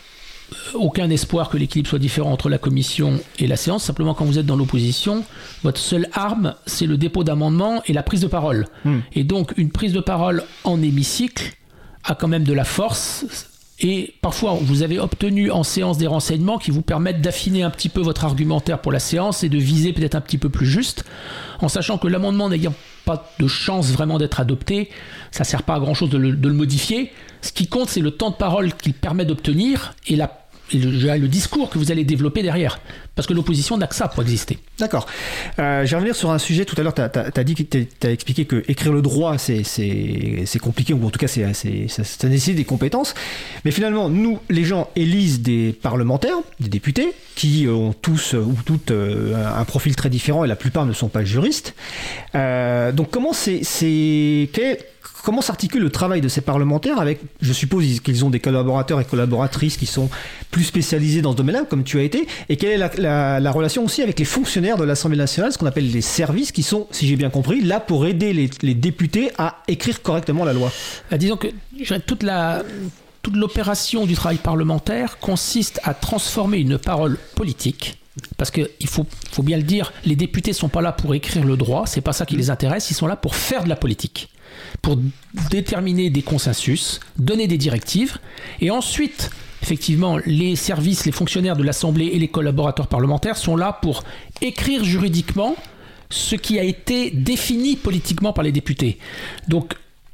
aucun espoir que l'équilibre soit différent entre la commission et la séance. Simplement, quand vous êtes dans l'opposition, votre seule arme, c'est le dépôt d'amendements et la prise de parole. Mmh. Et donc, une prise de parole en hémicycle a quand même de la force. Et parfois, vous avez obtenu en séance des renseignements qui vous permettent d'affiner un petit peu votre argumentaire pour la séance et de viser peut-être un petit peu plus juste, en sachant que l'amendement n'ayant pas de chance vraiment d'être adopté, ça ne sert pas à grand-chose de le, de le modifier. Ce qui compte, c'est le temps de parole qu'il permet d'obtenir et, la, et le, le discours que vous allez développer derrière. Parce que l'opposition n'a que ça pour exister. D'accord. Euh, je vais revenir sur un sujet. Tout à l'heure, tu as dit que tu as expliqué que écrire le droit, c'est, c'est, c'est compliqué, ou en tout cas, c'est, c'est, ça, ça nécessite des compétences. Mais finalement, nous, les gens élisent des parlementaires, des députés, qui ont tous ou toutes euh, un profil très différent, et la plupart ne sont pas juristes. Euh, donc, comment c'est... c'est quel, Comment s'articule le travail de ces parlementaires avec, je suppose qu'ils ont des collaborateurs et collaboratrices qui sont plus spécialisés dans ce domaine-là, comme tu as été, et quelle est la, la, la relation aussi avec les fonctionnaires de l'Assemblée nationale, ce qu'on appelle les services, qui sont, si j'ai bien compris, là pour aider les, les députés à écrire correctement la loi. Ah, disons que toute la... toute l'opération du travail parlementaire consiste à transformer une parole politique. Parce qu'il faut, faut bien le dire, les députés ne sont pas là pour écrire le droit, c'est pas ça qui les intéresse, ils sont là pour faire de la politique, pour déterminer des consensus, donner des directives, et ensuite, effectivement, les services, les fonctionnaires de l'Assemblée et les collaborateurs parlementaires sont là pour écrire juridiquement ce qui a été défini politiquement par les députés. Donc,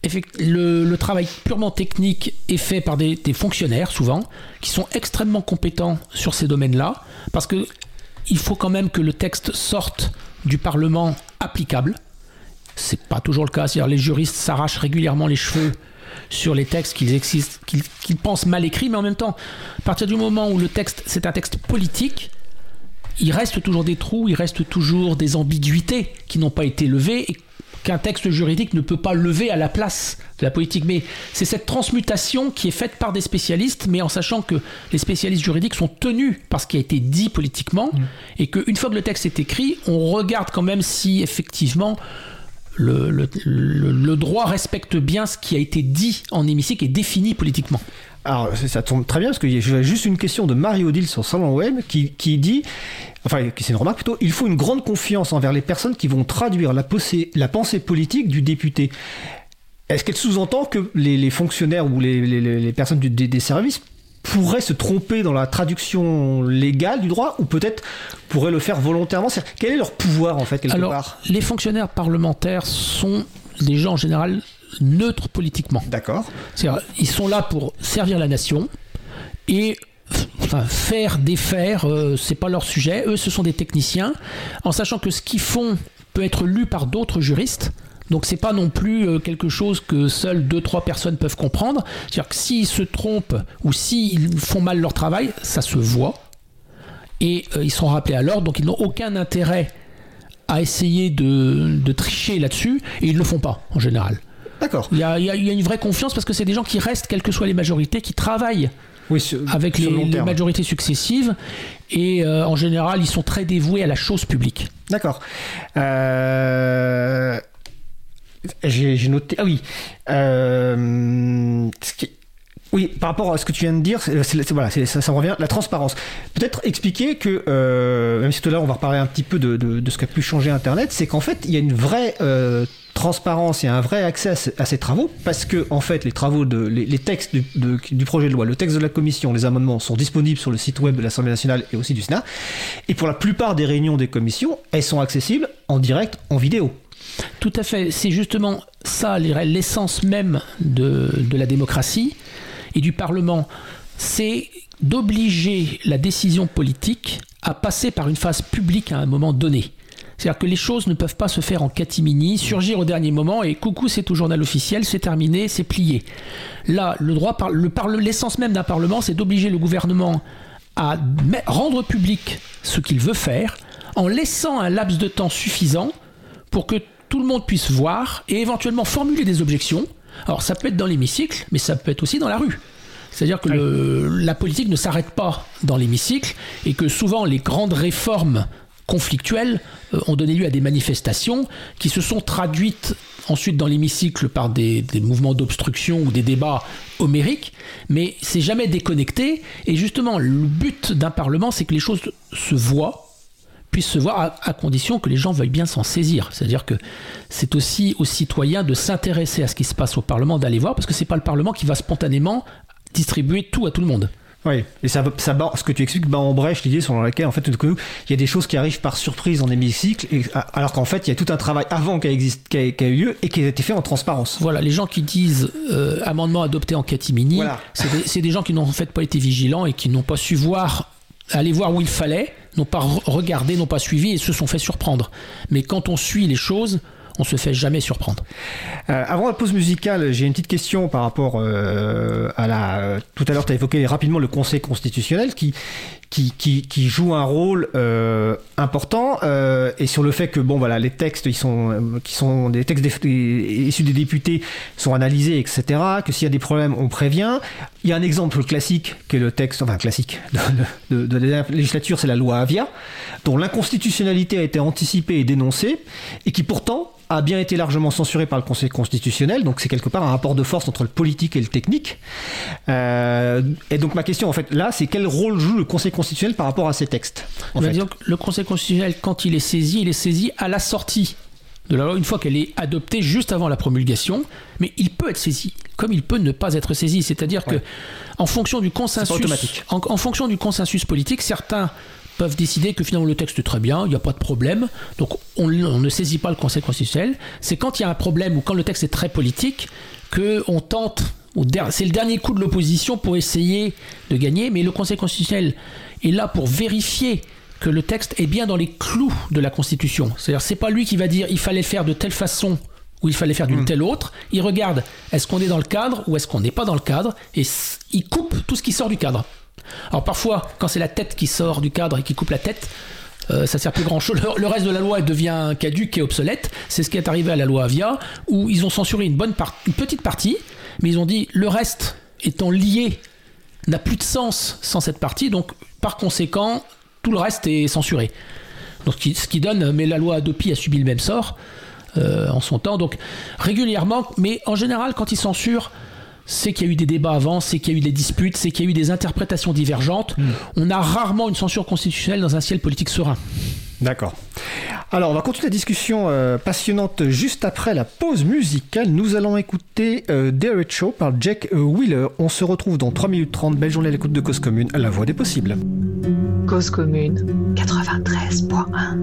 Le, le travail purement technique est fait par des, des fonctionnaires, souvent, qui sont extrêmement compétents sur ces domaines-là, parce qu'il faut quand même que le texte sorte du Parlement applicable. C'est pas toujours le cas. C'est-à-dire les juristes s'arrachent régulièrement les cheveux sur les textes qu'ils, existent, qu'ils, qu'ils pensent mal écrits, mais en même temps, à partir du moment où le texte, c'est un texte politique, il reste toujours des trous, il reste toujours des ambiguïtés qui n'ont pas été levées et qu'un texte juridique ne peut pas lever à la place de la politique. Mais c'est cette transmutation qui est faite par des spécialistes, mais en sachant que les spécialistes juridiques sont tenus par ce qui a été dit politiquement, mmh. et qu'une fois que le texte est écrit, on regarde quand même si effectivement le, le, le, le droit respecte bien ce qui a été dit en hémicycle et défini politiquement. Alors, ça tombe très bien, parce que j'ai juste une question de Marie-Odile sur Salon Web qui, qui dit, enfin, c'est une remarque plutôt, il faut une grande confiance envers les personnes qui vont traduire la, possé, la pensée politique du député. Est-ce qu'elle sous-entend que les, les fonctionnaires ou les, les, les personnes du, des, des services pourraient se tromper dans la traduction légale du droit, ou peut-être pourraient le faire volontairement? C'est-à-dire, quel est leur pouvoir, en fait, quelque Alors, part? Les fonctionnaires parlementaires sont des gens, en général, neutres politiquement. D'accord. C'est-à-dire, ils sont là pour servir la nation et enfin, faire, défaire, euh, c'est pas leur sujet. Eux, ce sont des techniciens, en sachant que ce qu'ils font peut être lu par d'autres juristes. Donc c'est pas non plus euh, quelque chose que seules deux, trois personnes peuvent comprendre. C'est-à-dire que s'ils se trompent ou s'ils font mal leur travail, ça se voit. Et euh, ils sont rappelés à l'ordre, donc ils n'ont aucun intérêt à essayer de, de tricher là-dessus, et ils ne le font pas, en général. D'accord. Il y, a, il, y a, il y a une vraie confiance parce que c'est des gens qui restent, quelles que soient les majorités, qui travaillent oui, sur, avec sur les, les majorités successives. Et euh, en général, ils sont très dévoués à la chose publique. D'accord. Euh, j'ai, j'ai noté... Ah oui. Euh, ce qui... Oui, par rapport à ce que tu viens de dire, c'est, c'est, c'est, voilà, c'est, ça, ça me revient, la transparence. Peut-être expliquer que, euh, même si tout à l'heure on va reparler un petit peu de, de, de ce qu'a pu changer Internet, c'est qu'en fait, il y a une vraie euh, transparence et un vrai accès à, ce, à ces travaux, parce que, en fait, les travaux, de, les, les textes du, de, du projet de loi, le texte de la commission, les amendements sont disponibles sur le site web de l'Assemblée nationale et aussi du Sénat. Et pour la plupart des réunions des commissions, elles sont accessibles en direct, en vidéo. Tout à fait. C'est justement ça, l'essence même de, de la démocratie et du Parlement, c'est d'obliger la décision politique à passer par une phase publique à un moment donné. C'est-à-dire que les choses ne peuvent pas se faire en catimini, surgir au dernier moment et coucou, c'est au journal officiel, c'est terminé, c'est plié. Là, le droit, le parle, l'essence même d'un Parlement, c'est d'obliger le gouvernement à rendre public ce qu'il veut faire en laissant un laps de temps suffisant pour que tout le monde puisse voir et éventuellement formuler des objections. Alors ça peut être dans l'hémicycle, mais ça peut être aussi dans la rue. C'est-à-dire que le, la politique ne s'arrête pas dans l'hémicycle et que souvent les grandes réformes conflictuelles euh, ont donné lieu à des manifestations qui se sont traduites ensuite dans l'hémicycle par des, des mouvements d'obstruction ou des débats homériques, mais c'est jamais déconnecté. Et justement, le but d'un Parlement, c'est que les choses se voient, puissent se voir à, à condition que les gens veuillent bien s'en saisir. C'est-à-dire que c'est aussi aux citoyens de s'intéresser à ce qui se passe au Parlement, d'aller voir, parce que c'est pas le Parlement qui va spontanément distribuer tout à tout le monde. Oui, et ça, ça bat, ce que tu expliques bat en brèche l'idée selon laquelle en fait tout d'un coup il y a des choses qui arrivent par surprise en hémicycle, et, alors qu'en fait il y a tout un travail avant qui a, existe, qui a, qui a eu lieu et qui a été fait en transparence. Voilà, les gens qui disent euh, amendement adopté en catimini, voilà. c'est, des, c'est des gens qui n'ont en fait pas été vigilants et qui n'ont pas su voir, aller voir où il fallait, n'ont pas regardé, n'ont pas suivi et se sont fait surprendre. Mais quand on suit les choses, on se fait jamais surprendre. Euh, avant la pause musicale, j'ai une petite question par rapport euh, à la... Tout à l'heure, tu as évoqué rapidement le Conseil constitutionnel qui, qui, qui, qui joue un rôle euh, important euh, et sur le fait que bon, voilà, les textes ils sont, qui sont des textes des, issus des députés sont analysés, et cetera. Que s'il y a des problèmes, on prévient. Il y a un exemple classique qui est le texte, enfin classique de, de, de, de la législature, c'est la loi Avia, dont l'inconstitutionnalité a été anticipée et dénoncée et qui pourtant a bien été largement censuré par le Conseil constitutionnel, donc c'est quelque part un rapport de force entre le politique et le technique. Euh, et donc ma question en fait là, c'est quel rôle joue le Conseil constitutionnel par rapport à ces textes en fait. Disons que le Conseil constitutionnel, quand il est saisi, il est saisi à la sortie de la loi, une fois qu'elle est adoptée, juste avant la promulgation, mais il peut être saisi, comme il peut ne pas être saisi, c'est-à-dire ouais. que en fonction du consensus, en, en fonction du consensus politique, certains peuvent décider que finalement le texte est très bien, il n'y a pas de problème, donc on, on ne saisit pas le Conseil constitutionnel. C'est quand il y a un problème ou quand le texte est très politique qu'on tente, c'est le dernier coup de l'opposition pour essayer de gagner, mais le Conseil constitutionnel est là pour vérifier que le texte est bien dans les clous de la Constitution. C'est-à-dire, c'est pas lui qui va dire il fallait faire de telle façon ou il fallait faire d'une mmh. telle autre. Il regarde, est-ce qu'on est dans le cadre ou est-ce qu'on n'est pas dans le cadre, et il coupe tout ce qui sort du cadre. Alors parfois, quand c'est la tête qui sort du cadre et qui coupe la tête, euh, ça sert plus grand chose. Le, le reste de la loi devient caduque et obsolète. C'est ce qui est arrivé à la loi Avia, où ils ont censuré une, bonne part, une petite partie, mais ils ont dit le reste étant lié n'a plus de sens sans cette partie, donc par conséquent, tout le reste est censuré. Donc, ce qui donne, mais la loi Hadopi a subi le même sort euh, en son temps, donc régulièrement, mais en général, quand ils censurent, c'est qu'il y a eu des débats avant, c'est qu'il y a eu des disputes, c'est qu'il y a eu des interprétations divergentes. Mmh. On a rarement une censure constitutionnelle dans un ciel politique serein. D'accord. Alors, on va continuer la discussion euh, passionnante juste après la pause musicale. Nous allons écouter euh, Dare It Show par Jack Wheeler. On se retrouve dans trois minutes trente. Belle journée à l'écoute de Cause Commune, la voix des possibles. Cause Commune, quatre-vingt-treize point un.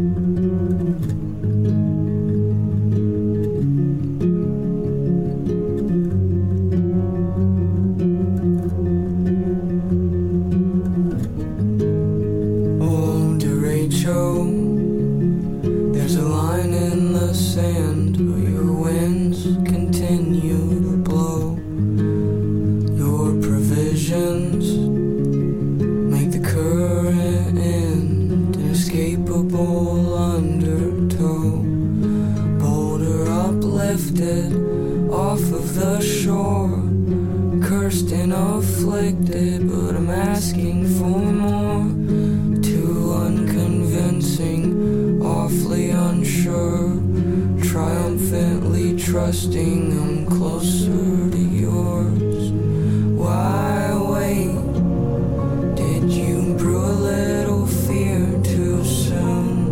There's a line in the sand where your winds continue to blow. Your provisions make the current end inescapable undertow. Boulder uplifted off of the shore, cursed and afflicted, but I'm asking for more. Too unconvincing, awfully unsure, triumphantly trusting I'm closer to yours. Why wait? Did you brew a little fear too soon?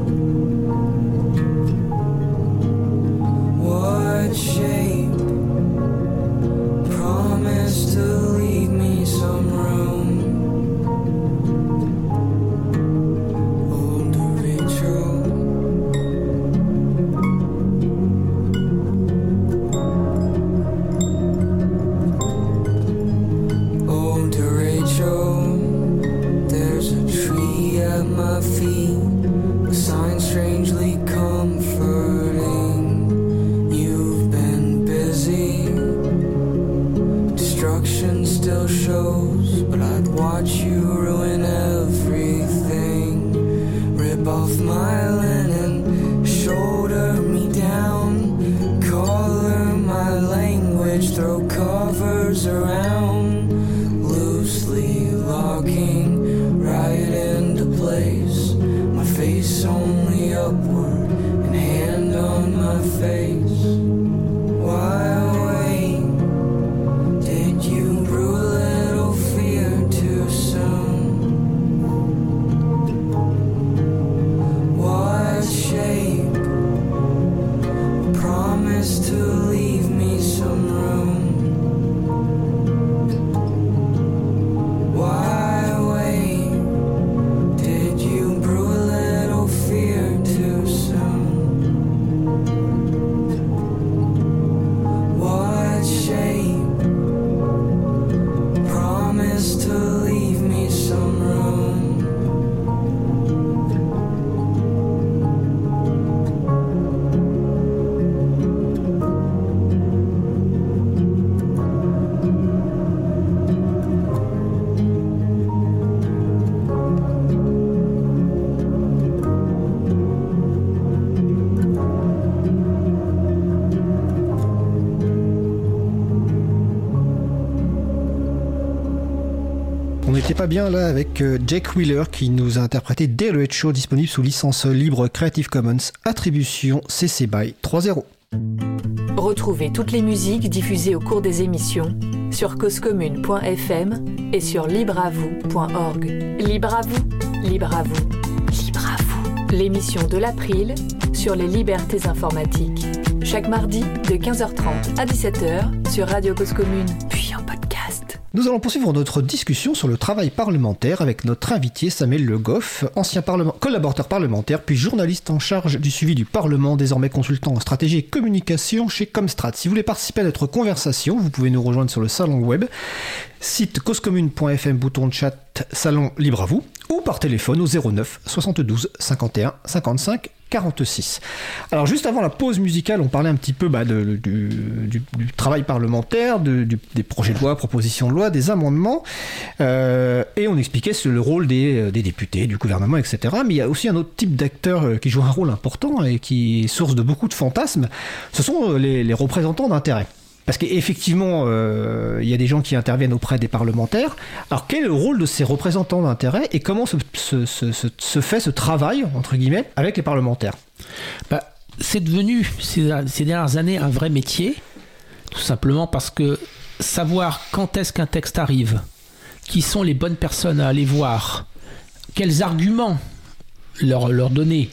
What shape? Promise to leave me some room. On n'était pas bien là avec euh, Jack Wheeler qui nous a interprété Dare It Show, disponible sous licence libre Creative Commons, attribution C C BY trois zéro. Retrouvez toutes les musiques diffusées au cours des émissions sur cause commune point f m et sur libre à vous point org. Libre à vous, libre à vous, libre à vous. L'émission de l'April sur les libertés informatiques. Chaque mardi de quinze heures trente à dix-sept heures sur Radio Cause Commune, puis en podcast. Nous allons poursuivre notre discussion sur le travail parlementaire avec notre invité Samuel Le Goff, ancien parlement, collaborateur parlementaire, puis journaliste en charge du suivi du Parlement, désormais consultant en stratégie et communication chez Comstrat. Si vous voulez participer à notre conversation, vous pouvez nous rejoindre sur le salon web site causecommune point f m, bouton de chat, salon libre à vous, ou par téléphone au zéro neuf soixante-douze cinquante et un cinquante-cinq quarante-six. Alors juste avant la pause musicale, on parlait un petit peu bah, de, du, du, du travail parlementaire, de, du, des projets de loi, propositions de loi, des amendements, euh, et on expliquait le rôle des, des députés, du gouvernement, et cetera. Mais il y a aussi un autre type d'acteurs qui joue un rôle important et qui est source de beaucoup de fantasmes, ce sont les, les représentants d'intérêt. Parce qu'effectivement, euh, il y a des gens qui interviennent auprès des parlementaires. Alors, quel est le rôle de ces représentants d'intérêt et comment se, se, se, se fait ce travail, entre guillemets, avec les parlementaires ? bah, C'est devenu, ces, ces dernières années, un vrai métier, tout simplement parce que savoir quand est-ce qu'un texte arrive, qui sont les bonnes personnes à aller voir, quels arguments leur, leur donner,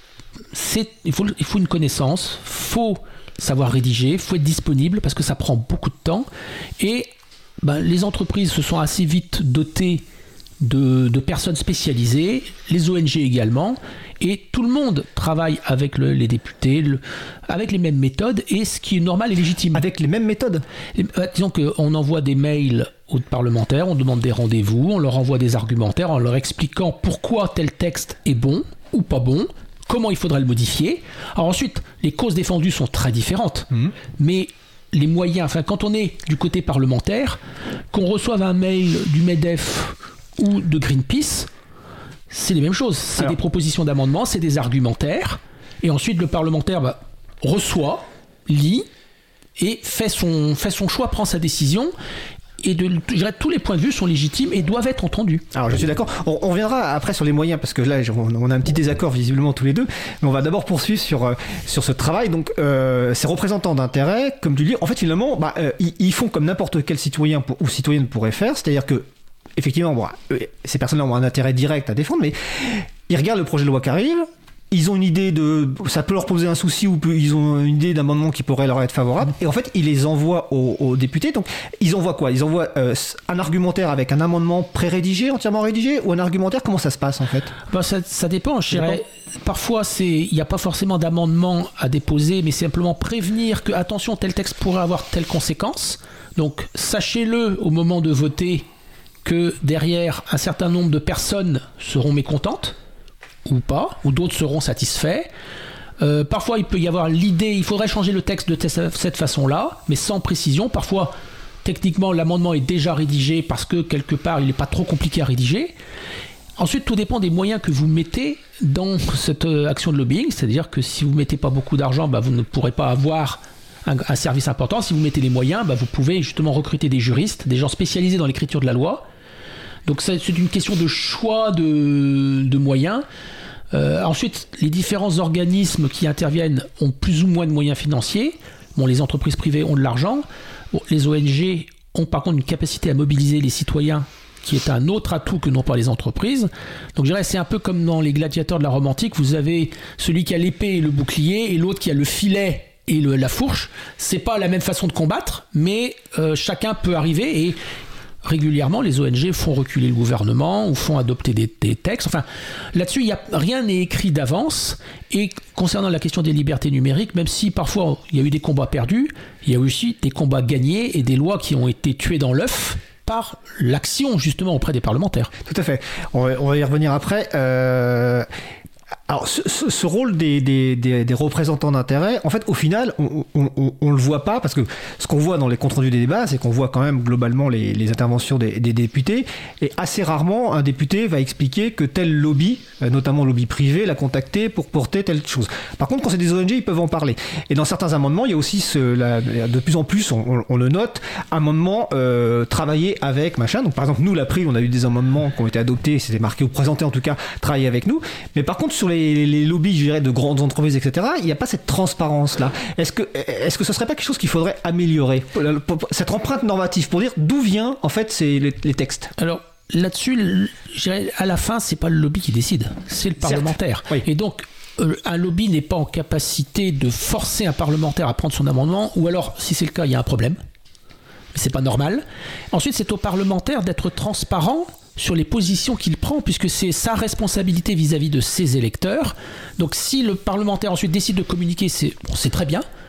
c'est, il, faut, il faut une connaissance, il faut savoir rédiger, il faut être disponible parce que ça prend beaucoup de temps et ben, les entreprises se sont assez vite dotées de, de personnes spécialisées, les O N G également, et tout le monde travaille avec le, les députés, le, avec les mêmes méthodes et ce qui est normal et légitime. Avec les mêmes méthodes et, bah, disons qu'on envoie des mails aux parlementaires, on demande des rendez-vous, on leur envoie des argumentaires en leur expliquant pourquoi tel texte est bon ou pas bon, comment il faudrait le modifier. Alors ensuite, les causes défendues sont très différentes, mmh. mais les moyens, enfin quand on est du côté parlementaire, qu'on reçoive un mail du MEDEF ou de Greenpeace, c'est les mêmes choses. C'est Alors... des propositions d'amendement, c'est des argumentaires, et ensuite le parlementaire bah, reçoit, lit, et fait son, fait son choix, prend sa décision. Et de, je dirais, tous les points de vue sont légitimes et doivent être entendus. Alors je suis d'accord, on, on reviendra après sur les moyens parce que là on a un petit désaccord visiblement tous les deux, mais on va d'abord poursuivre sur, sur ce travail. Donc euh, ces représentants d'intérêt, comme tu dis, en fait finalement bah, euh, ils, ils font comme n'importe quel citoyen pour, ou citoyenne pourrait faire, c'est-à-dire que effectivement bon, euh, ces personnes-là ont un intérêt direct à défendre, mais ils regardent le projet de loi qui arrive. Ils ont une idée de... Ça peut leur poser un souci ou ils ont une idée d'amendement qui pourrait leur être favorable. Et en fait, ils les envoient aux, aux députés. Donc, ils envoient quoi ? Ils envoient euh, un argumentaire avec un amendement pré-rédigé, entièrement rédigé, ou un argumentaire ? Comment ça se passe, en fait ? bah, ça, ça dépend, je dirais. Parfois, il n'y a pas forcément d'amendement à déposer, mais c'est simplement prévenir que, attention, tel texte pourrait avoir telle conséquence. Donc, sachez-le au moment de voter que derrière, un certain nombre de personnes seront mécontentes. Ou pas, ou d'autres seront satisfaits. Euh, parfois, il peut y avoir l'idée, il faudrait changer le texte de cette façon-là, mais sans précision. Parfois, techniquement, l'amendement est déjà rédigé parce que, quelque part, il n'est pas trop compliqué à rédiger. Ensuite, tout dépend des moyens que vous mettez dans cette action de lobbying. C'est-à-dire que si vous ne mettez pas beaucoup d'argent, bah, vous ne pourrez pas avoir un, un service important. Si vous mettez les moyens, bah, vous pouvez justement recruter des juristes, des gens spécialisés dans l'écriture de la loi. Donc c'est une question de choix de, de moyens. Euh, ensuite, les différents organismes qui interviennent ont plus ou moins de moyens financiers. Bon, les entreprises privées ont de l'argent. Bon, les O N G ont par contre une capacité à mobiliser les citoyens qui est un autre atout que n'ont pas les entreprises. Donc je dirais c'est un peu comme dans les gladiateurs de la Rome antique. Vous avez celui qui a l'épée et le bouclier et l'autre qui a le filet et le, la fourche. C'est pas la même façon de combattre, mais euh, chacun peut arriver et régulièrement, les O N G font reculer le gouvernement ou font adopter des, des textes. Enfin, là-dessus, y a, rien n'est écrit d'avance. Et concernant la question des libertés numériques, même si parfois il y a eu des combats perdus, il y a aussi des combats gagnés et des lois qui ont été tuées dans l'œuf par l'action, justement, auprès des parlementaires. Tout à fait. On va, on va y revenir après. Euh... Alors, ce, ce, ce rôle des, des, des, des représentants d'intérêt, en fait, au final, on, on, on, on le voit pas, parce que ce qu'on voit dans les comptes rendus des débats, c'est qu'on voit quand même globalement les, les interventions des, des députés, et assez rarement, un député va expliquer que tel lobby, notamment lobby privé, l'a contacté pour porter telle chose. Par contre, quand c'est des O N G, ils peuvent en parler. Et dans certains amendements, il y a aussi, ce, la, de plus en plus, on, on, on le note, amendements euh, travaillés avec machin. Donc, par exemple, nous, l'April, on a eu des amendements qui ont été adoptés, c'était marqué ou présenté en tout cas, travailler avec nous. Mais par contre, sur les Les, les lobbies, je dirais, de grandes entreprises, et cetera, il n'y a pas cette transparence-là. Est-ce que, est-ce que ce serait pas quelque chose qu'il faudrait améliorer, cette empreinte normative, pour dire d'où vient en fait ces, les, les textes? Alors là-dessus, je dirais, à la fin, c'est pas le lobby qui décide, c'est le parlementaire. Oui. Et donc, euh, un lobby n'est pas en capacité de forcer un parlementaire à prendre son amendement, ou alors, si c'est le cas, il y a un problème. Mais c'est pas normal. Ensuite, c'est au parlementaire d'être transparent sur les positions qu'il prend, puisque c'est sa responsabilité vis-à-vis de ses électeurs. Donc si le parlementaire ensuite décide de communiquer, c'est, bon, c'est très bien.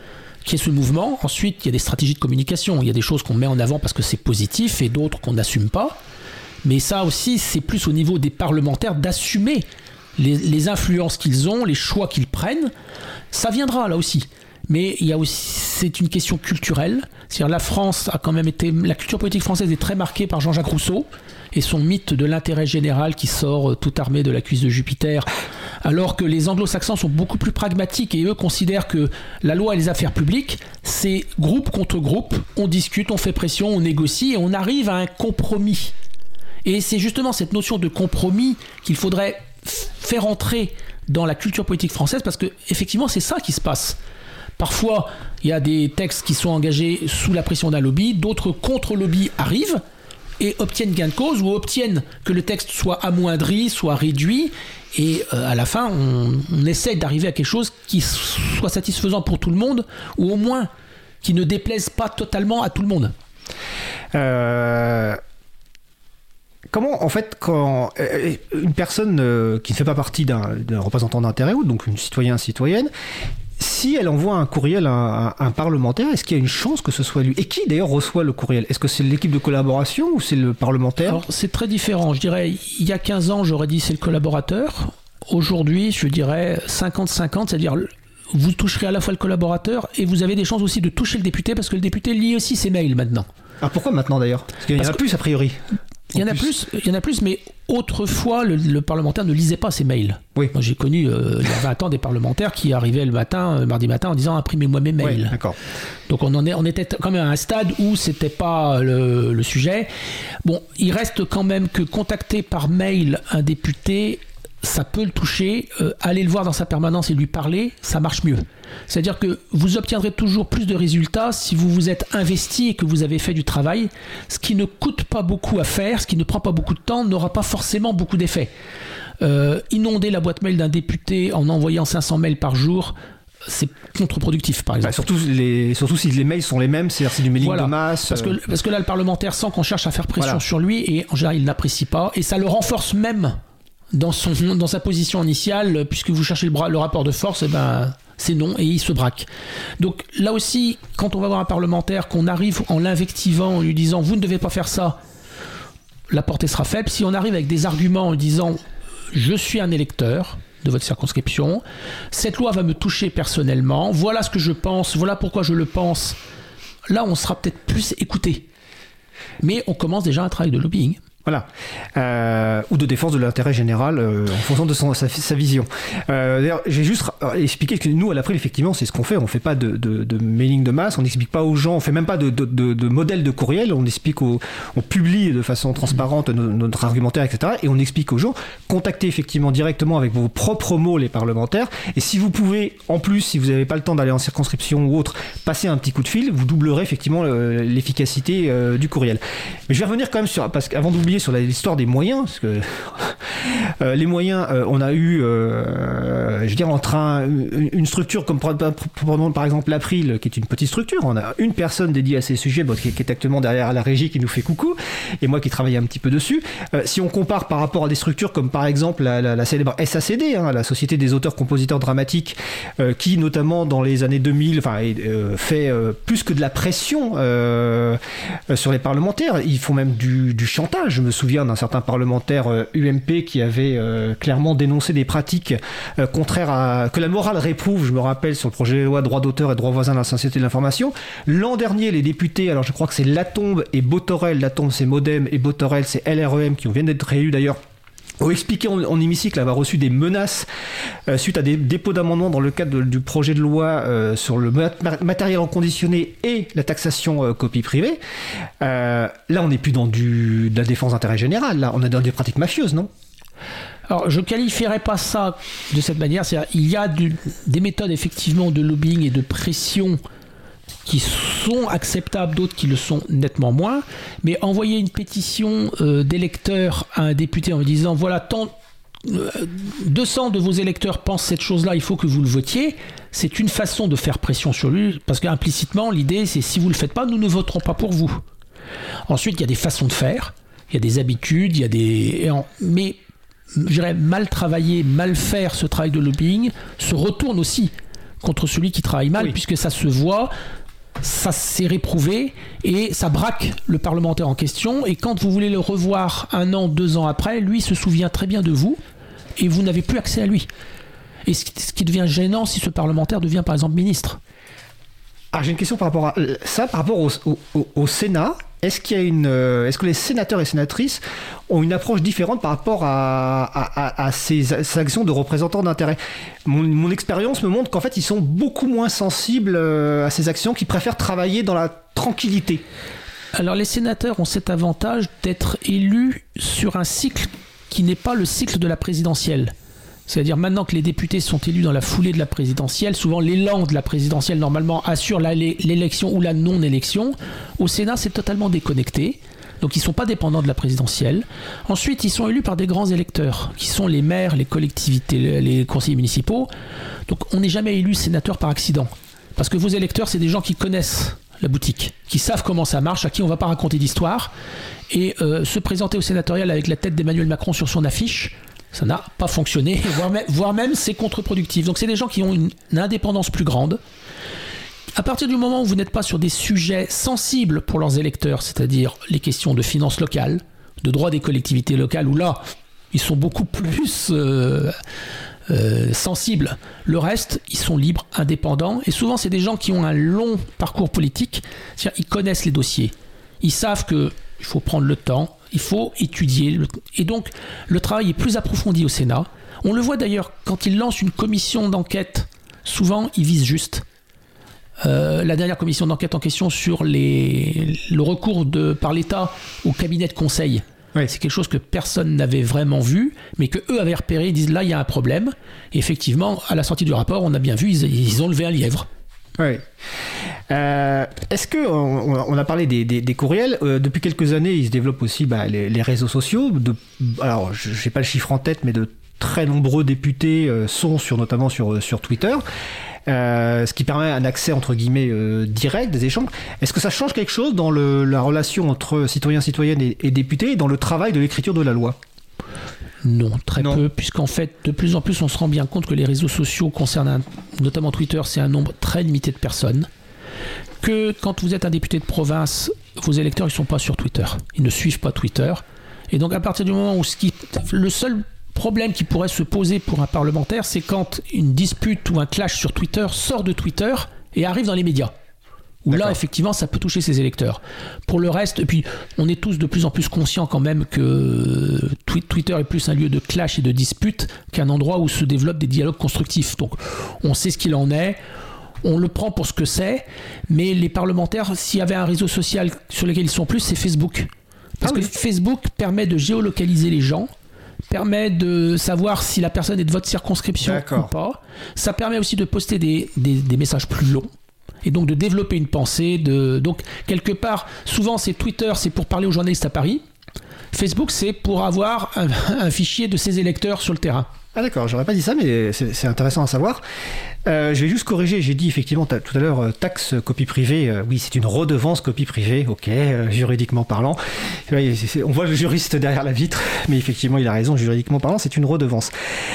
qu'il y ait ce mouvement. Ensuite, il y a des stratégies de communication. Il y a des choses qu'on met en avant parce que c'est positif et d'autres qu'on n'assume pas. Mais ça aussi, c'est plus au niveau des parlementaires d'assumer les, les influences qu'ils ont, les choix qu'ils prennent. Ça viendra là aussi. Mais il y a aussi, c'est une question culturelle. C'est-à-dire la France a quand même été, la culture politique française est très marquée par Jean-Jacques Rousseau et son mythe de l'intérêt général qui sort tout armé de la cuisse de Jupiter, alors que les anglo-saxons sont beaucoup plus pragmatiques et eux considèrent que la loi et les affaires publiques, c'est groupe contre groupe, on discute, on fait pression, on négocie et on arrive à un compromis. Et c'est justement cette notion de compromis qu'il faudrait f- faire entrer dans la culture politique française, parce que effectivement c'est ça qui se passe. Parfois, il y a des textes qui sont engagés sous la pression d'un lobby, d'autres contre-lobby arrivent et obtiennent gain de cause ou obtiennent que le texte soit amoindri, soit réduit, et euh, à la fin, on, on essaie d'arriver à quelque chose qui soit satisfaisant pour tout le monde, ou au moins qui ne déplaise pas totalement à tout le monde. Euh... Comment, en fait, quand euh, une personne euh, qui ne fait pas partie d'un, d'un représentant d'intérêt, ou donc une citoyen, citoyenne, si elle envoie un courriel à un, à un parlementaire, est-ce qu'il y a une chance que ce soit lui ? Et qui d'ailleurs reçoit le courriel ? Est-ce que c'est l'équipe de collaboration ou c'est le parlementaire ? Alors, c'est très différent. Je dirais, il y a quinze ans, j'aurais dit c'est le collaborateur. Aujourd'hui, je dirais cinquante cinquante, c'est-à-dire vous toucherez à la fois le collaborateur et vous avez des chances aussi de toucher le député, parce que le député lit aussi ses mails maintenant. Ah, pourquoi maintenant d'ailleurs ? Parce qu'il y en a Parce plus a priori. Il y en a plus, il y en a plus, mais autrefois, le, le parlementaire ne lisait pas ses mails. Oui. Moi, j'ai connu, euh, il y a vingt ans, des parlementaires qui arrivaient le matin, le mardi matin, en disant « imprimez-moi mes mails Oui, ». D'accord. Donc, on, en est, on était quand même à un stade où c'était pas le, le sujet. Bon, il reste quand même que contacter par mail un député, ça peut le toucher. Euh, aller le voir dans sa permanence et lui parler, ça marche mieux. C'est-à-dire que vous obtiendrez toujours plus de résultats si vous vous êtes investi et que vous avez fait du travail. Ce qui ne coûte pas beaucoup à faire, ce qui ne prend pas beaucoup de temps, n'aura pas forcément beaucoup d'effet. Euh, inonder la boîte mail d'un député en envoyant cinq cents mails par jour, c'est contre-productif, par exemple. Bah, surtout, les, surtout si les mails sont les mêmes, c'est-à-dire c'est du mailing Voilà. de masse. Parce que, parce que là, le parlementaire sent qu'on cherche à faire pression Voilà. sur lui et en général, il n'apprécie pas. Et ça le renforce même dans, son, dans sa position initiale, puisque vous cherchez le, bras, le rapport de force, et ben, c'est non, et il se braque. Donc là aussi, quand on va voir un parlementaire, qu'on arrive en l'invectivant, en lui disant « vous ne devez pas faire ça », la portée sera faible. Si on arrive avec des arguments en lui disant « je suis un électeur de votre circonscription, cette loi va me toucher personnellement, voilà ce que je pense, voilà pourquoi je le pense », là on sera peut-être plus écouté. Mais on commence déjà un travail de lobbying. Voilà. Euh, ou de défense de l'intérêt général euh, en fonction de son, sa, sa vision. Euh, d'ailleurs, j'ai juste expliqué que nous, à l'April, effectivement, c'est ce qu'on fait. On ne fait pas de, de, de mailing de masse, on n'explique pas aux gens, on ne fait même pas de, de, de, de modèle de courriel, on explique aux, on publie de façon transparente notre, notre argumentaire, et cetera. Et on explique aux gens, contactez effectivement directement avec vos propres mots les parlementaires. Et si vous pouvez, en plus, si vous n'avez pas le temps d'aller en circonscription ou autre, passer un petit coup de fil, vous doublerez effectivement euh, l'efficacité euh, du courriel. Mais je vais revenir quand même sur, parce qu'avant d'oublier sur l'histoire des moyens, parce que euh, les moyens, euh, on a eu, euh, je veux dire, entre un, une structure comme par, par, par exemple l'April, qui est une petite structure, on a une personne dédiée à ces sujets, bon, qui, qui est actuellement derrière la régie, qui nous fait coucou, et moi qui travaille un petit peu dessus. Euh, si on compare par rapport à des structures comme par exemple la, la, la célèbre S A C D, hein, la Société des auteurs-compositeurs dramatiques, euh, qui notamment dans les années deux mille, enfin, euh, fait euh, plus que de la pression euh, euh, sur les parlementaires, ils font même du, du chantage. Je me souviens d'un certain parlementaire euh, U M P qui avait euh, clairement dénoncé des pratiques euh, contraires à que la morale réprouve. Je me rappelle sur le projet de loi droit d'auteur et droit voisin de la société de l'information. L'an dernier, les députés, alors je crois que c'est Latombe et Botorel, Latombe c'est Modem et Botorel c'est L R E M qui viennent d'être réélus d'ailleurs, ont expliqué en, en hémicycle avoir reçu des menaces euh, suite à des dépôts d'amendements dans le cadre de, du projet de loi euh, sur le mat- matériel reconditionné et la taxation euh, copie privée. Euh, là, on n'est plus dans du, de la défense d'intérêt général, là, on est dans des pratiques mafieuses, non ? Alors, je qualifierais pas ça de cette manière. C'est-à-dire, il y a du, des méthodes effectivement de lobbying et de pression qui sont acceptables, d'autres qui le sont nettement moins. Mais envoyer une pétition euh, d'électeurs à un député en lui disant voilà, tant, euh, deux cents de vos électeurs pensent cette chose-là, il faut que vous le votiez, c'est une façon de faire pression sur lui, parce qu'implicitement, l'idée, c'est si vous le faites pas, nous ne voterons pas pour vous. Ensuite, il y a des façons de faire, il y a des habitudes, il y a des... Mais, je dirais, mal travailler, mal faire ce travail de lobbying se retourne aussi contre celui qui travaille mal, oui. puisque ça se voit, ça s'est réprouvé et ça braque le parlementaire en question. Et quand vous voulez le revoir un an, deux ans après, lui se souvient très bien de vous et vous n'avez plus accès à lui. Et ce qui devient gênant si ce parlementaire devient par exemple ministre. Ah, j'ai une question par rapport à ça, par rapport au, au, au Sénat. Est-ce qu'il y a une, est-ce que les sénateurs et sénatrices ont une approche différente par rapport à, à, à ces, ces actions de représentants d'intérêt ? Mon, mon expérience me montre qu'en fait, ils sont beaucoup moins sensibles à ces actions, qu'ils préfèrent travailler dans la tranquillité. Alors, les sénateurs ont cet avantage d'être élus sur un cycle qui n'est pas le cycle de la présidentielle. C'est-à-dire maintenant que les députés sont élus dans la foulée de la présidentielle, souvent l'élan de la présidentielle normalement assure la, l'élection ou la non-élection. Au Sénat, c'est totalement déconnecté. Donc ils ne sont pas dépendants de la présidentielle. Ensuite, ils sont élus par des grands électeurs, qui sont les maires, les collectivités, les conseillers municipaux. Donc on n'est jamais élu sénateur par accident. Parce que vos électeurs, c'est des gens qui connaissent la boutique, qui savent comment ça marche, à qui on ne va pas raconter d'histoire. Et euh, se présenter au sénatorial avec la tête d'Emmanuel Macron sur son affiche, ça n'a pas fonctionné, voire même, voire même c'est contre-productif. Donc c'est des gens qui ont une, une indépendance plus grande. À partir du moment où vous n'êtes pas sur des sujets sensibles pour leurs électeurs, c'est-à-dire les questions de finances locales, de droit des collectivités locales, où là, ils sont beaucoup plus euh, euh, sensibles. Le reste, ils sont libres, indépendants. Et souvent, c'est des gens qui ont un long parcours politique. C'est-à-dire ils connaissent les dossiers. Ils savent qu'il faut prendre le temps. Il faut étudier. Et donc, le travail est plus approfondi au Sénat. On le voit d'ailleurs, quand ils lancent une commission d'enquête, souvent, ils visent juste. Euh, la dernière commission d'enquête en question sur les, le recours de, par l'État au cabinet de conseil, oui. C'est quelque chose que personne n'avait vraiment vu, mais qu'eux avaient repéré. Ils disent, là, il y a un problème. Et effectivement, à la sortie du rapport, on a bien vu, ils, ils ont levé un lièvre. Oui. Euh, est-ce que on, on a parlé des, des, des courriels euh, depuis quelques années, il se développe aussi bah, les, les réseaux sociaux. De, alors, je n'ai pas le chiffre en tête, mais de très nombreux députés euh, sont sur, notamment sur sur Twitter, euh, ce qui permet un accès entre guillemets euh, direct des échanges. Est-ce que ça change quelque chose dans le, la relation entre citoyens, citoyennes et, et députés, et dans le travail de l'écriture de la loi ? Non, très non. peu, puisqu'en fait, de plus en plus, on se rend bien compte que les réseaux sociaux concernent, un, notamment Twitter, c'est un nombre très limité de personnes. Que quand vous êtes un député de province, vos électeurs, ils ne sont pas sur Twitter. Ils ne suivent pas Twitter. Et donc, à partir du moment où ce qui, le seul problème qui pourrait se poser pour un parlementaire, c'est quand une dispute ou un clash sur Twitter sort de Twitter et arrive dans les médias. Où D'accord. Là, effectivement, ça peut toucher ses électeurs. Pour le reste, et puis on est tous de plus en plus conscients quand même que Twitter est plus un lieu de clash et de dispute qu'un endroit où se développent des dialogues constructifs. Donc, on sait ce qu'il en est, on le prend pour ce que c'est, mais les parlementaires, s'il y avait un réseau social sur lequel ils sont plus, c'est Facebook. Parce ah oui. que Facebook permet de géolocaliser les gens, permet de savoir si la personne est de votre circonscription D'accord. ou pas. Ça permet aussi de poster des, des, des messages plus longs. Et donc de développer une pensée. De... Donc, quelque part, souvent, c'est Twitter, c'est pour parler aux journalistes à Paris. Facebook, c'est pour avoir un, un fichier de ses électeurs sur le terrain. Ah d'accord, j'aurais pas dit ça, mais c'est, c'est intéressant à savoir. Euh, je vais juste corriger, j'ai dit effectivement tout à l'heure, taxe copie privée, euh, oui c'est une redevance copie privée, ok, euh, juridiquement parlant. C'est, c'est, on voit le juriste derrière la vitre, mais effectivement il a raison, juridiquement parlant c'est une redevance.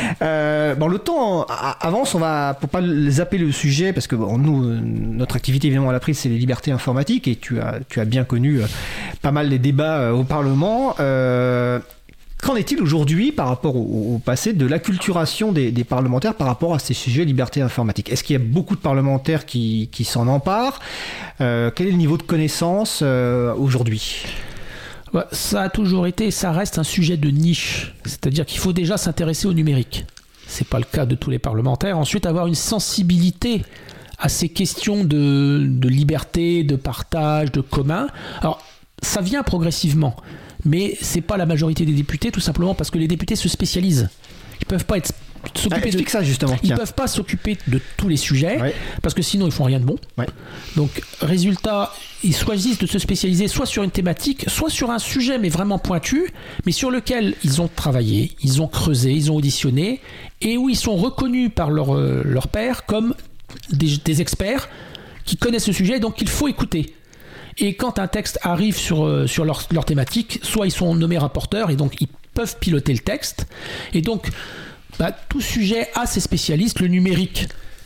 Euh, bon le temps avance, on va, pour pas zapper le sujet, parce que bon, nous, notre activité évidemment à la prise c'est les libertés informatiques, et tu as, tu as bien connu euh, pas mal les débats euh, au Parlement. Euh, Qu'en est-il aujourd'hui par rapport au, au passé de l'acculturation des, des parlementaires par rapport à ces sujets liberté informatique ? Est-ce qu'il y a beaucoup de parlementaires qui, qui s'en emparent ? euh, Quel est le niveau de connaissance euh, aujourd'hui ? Ouais, ça a toujours été et ça reste un sujet de niche. C'est-à-dire qu'il faut déjà s'intéresser au numérique. Ce n'est pas le cas de tous les parlementaires. Ensuite, avoir une sensibilité à ces questions de, de liberté, de partage, de commun. Alors, ça vient progressivement. Mais c'est pas la majorité des députés, tout simplement parce que les députés se spécialisent. Ils peuvent pas être s'occuper ah, de ça justement. Ils peuvent pas s'occuper de tous les sujets ouais. parce que sinon ils font rien de bon. Ouais. Donc résultat, ils choisissent de se spécialiser soit sur une thématique, soit sur un sujet mais vraiment pointu, mais sur lequel ils ont travaillé, ils ont creusé, ils ont auditionné et où ils sont reconnus par leur euh, leur pairs comme des, des experts qui connaissent ce sujet, donc il faut écouter. Et quand un texte arrive sur, sur leur, leur thématique, soit ils sont nommés rapporteurs et donc ils peuvent piloter le texte. Et donc, bah, tout sujet a ses spécialistes. Le numérique,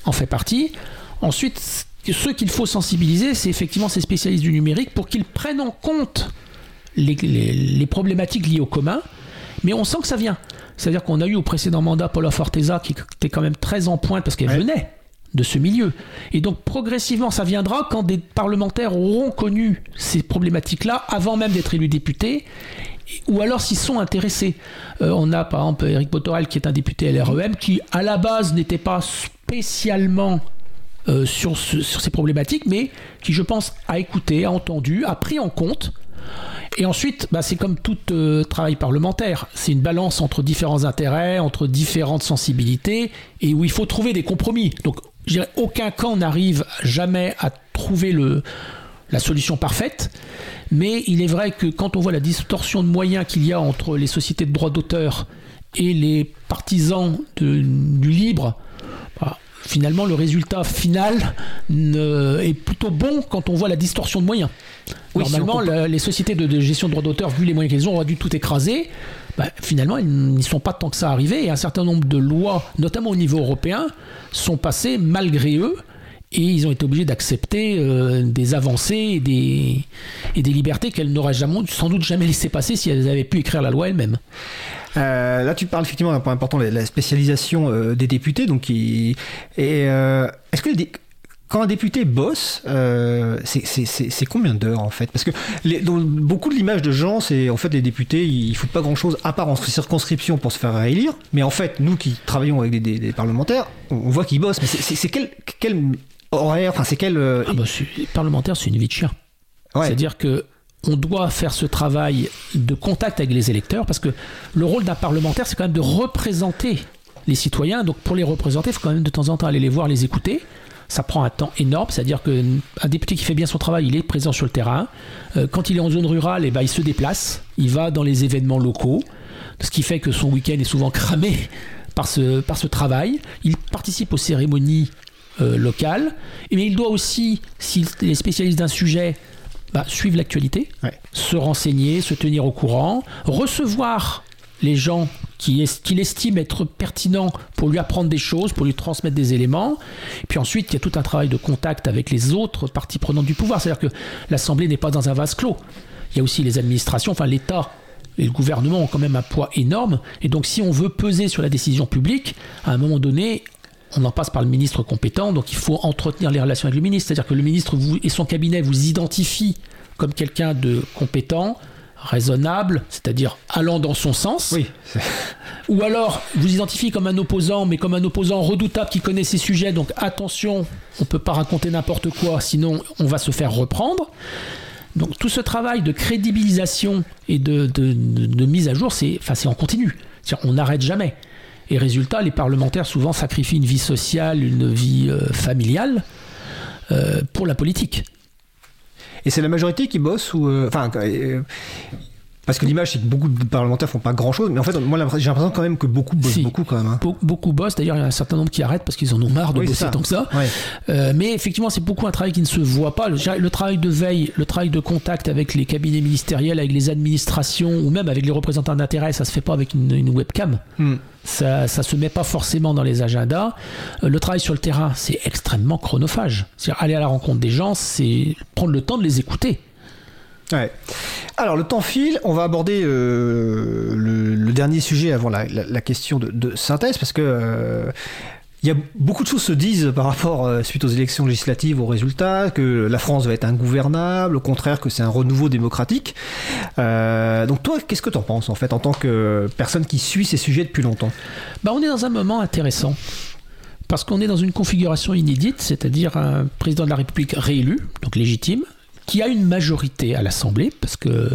en fait partie. Ensuite, ceux qu'il faut sensibiliser, c'est effectivement ces spécialistes du numérique pour qu'ils prennent en compte les, les, les problématiques liées au commun. Mais on sent que ça vient. C'est-à-dire qu'on a eu au précédent mandat Paula Forteza qui était quand même très en pointe parce qu'elle ouais. venait de ce milieu. Et donc progressivement, ça viendra quand des parlementaires auront connu ces problématiques-là avant même d'être élus députés, ou alors s'ils sont intéressés. Euh, on a par exemple Éric Botorel qui est un député L R E M qui à la base n'était pas spécialement euh, sur, ce, sur ces problématiques, mais qui je pense a écouté, a entendu, a pris en compte. Et ensuite, bah, c'est comme tout euh, travail parlementaire, c'est une balance entre différents intérêts, entre différentes sensibilités, et où il faut trouver des compromis. Donc, je dirais, aucun camp n'arrive jamais à trouver le, la solution parfaite, mais il est vrai que quand on voit la distorsion de moyens qu'il y a entre les sociétés de droits d'auteur et les partisans de, du libre, bah, finalement, le résultat final ne, est plutôt bon quand on voit la distorsion de moyens. Oui, normalement, si la, les sociétés de, de gestion de droits d'auteur, vu les moyens qu'elles ont, auraient dû tout écraser. Bah, finalement, ils n'y sont pas tant que ça arrivés. Et un certain nombre de lois, notamment au niveau européen, sont passées malgré eux. Et ils ont été obligés d'accepter euh, des avancées et des, et des libertés qu'elles n'auraient jamais, sans doute jamais laissé passer si elles avaient pu écrire la loi elles-mêmes. Euh, là, tu parles effectivement d'un point important, la spécialisation euh, des députés. Donc, qui, et, euh, est-ce que les, quand un député bosse, euh, c'est, c'est, c'est, c'est combien d'heures en fait ? Parce que les, dans beaucoup de l'image de gens, c'est en fait les députés, ils foutent pas grand-chose à part en circonscription pour se faire réélire. Mais en fait, nous qui travaillons avec des, des, des parlementaires, on, on voit qu'ils bossent. Mais c'est, c'est, c'est quel, quel horaire ? Enfin, c'est quel euh... ah bah, c'est, parlementaire, c'est une vie de chien. Ouais. C'est-à-dire que on doit faire ce travail de contact avec les électeurs parce que le rôle d'un parlementaire, c'est quand même de représenter les citoyens. Donc pour les représenter, il faut quand même de temps en temps aller les voir, les écouter. Ça prend un temps énorme, c'est-à-dire qu'un député qui fait bien son travail, il est présent sur le terrain. Euh, quand il est en zone rurale, eh ben, il se déplace, il va dans les événements locaux, ce qui fait que son week-end est souvent cramé par ce, par ce travail. Il participe aux cérémonies euh, locales, mais il doit aussi, s'il est spécialiste d'un sujet, bah, suivre l'actualité, ouais. se renseigner, se tenir au courant, recevoir les gens qui est, qu'il estime être pertinents pour lui apprendre des choses, pour lui transmettre des éléments. Et puis ensuite, il y a tout un travail de contact avec les autres parties prenantes du pouvoir. C'est-à-dire que l'Assemblée n'est pas dans un vase clos. Il y a aussi les administrations, enfin l'État et le gouvernement ont quand même un poids énorme. Et donc si on veut peser sur la décision publique, à un moment donné, on en passe par le ministre compétent, donc il faut entretenir les relations avec le ministre. C'est-à-dire que le ministre vous, et son cabinet vous identifient comme quelqu'un de compétent, raisonnable, c'est-à-dire allant dans son sens. Oui. Ou alors vous identifiez comme un opposant, mais comme un opposant redoutable qui connaît ses sujets, donc attention, on ne peut pas raconter n'importe quoi, sinon on va se faire reprendre. Donc tout ce travail de crédibilisation et de, de, de, de mise à jour, c'est, enfin, c'est en continu. C'est-à-dire, on n'arrête jamais. Et résultat, les parlementaires souvent sacrifient une vie sociale, une vie euh, familiale euh, pour la politique. Et c'est la majorité qui bosse ou euh, enfin euh, parce que l'image c'est que beaucoup de parlementaires font pas grand chose, mais en fait moi j'ai l'impression quand même que beaucoup bossent si, beaucoup quand même. Hein. Be- beaucoup bossent. D'ailleurs il y a un certain nombre qui arrêtent parce qu'ils en ont marre de oui, bosser tant que ça. Ouais. Euh, mais effectivement c'est beaucoup un travail qui ne se voit pas. Le, le travail de veille, le travail de contact avec les cabinets ministériels, avec les administrations ou même avec les représentants d'intérêt, ça se fait pas avec une, une webcam. Hmm. Ça, ça se met pas forcément dans les agendas. Euh, le travail sur le terrain, c'est extrêmement chronophage. C'est-à-dire aller à la rencontre des gens, c'est prendre le temps de les écouter. Ouais. Alors le temps file, on va aborder euh, le, le dernier sujet avant la, la, la question de, de synthèse parce que euh, il y a beaucoup de choses se disent par rapport, euh, suite aux élections législatives, aux résultats, que la France va être ingouvernable, au contraire que c'est un renouveau démocratique. Euh, donc toi, qu'est-ce que tu en penses en fait, en tant que personne qui suit ces sujets depuis longtemps ? Bah, on est dans un moment intéressant, parce qu'on est dans une configuration inédite, c'est-à-dire un président de la République réélu, donc légitime, qui a une majorité à l'Assemblée, parce que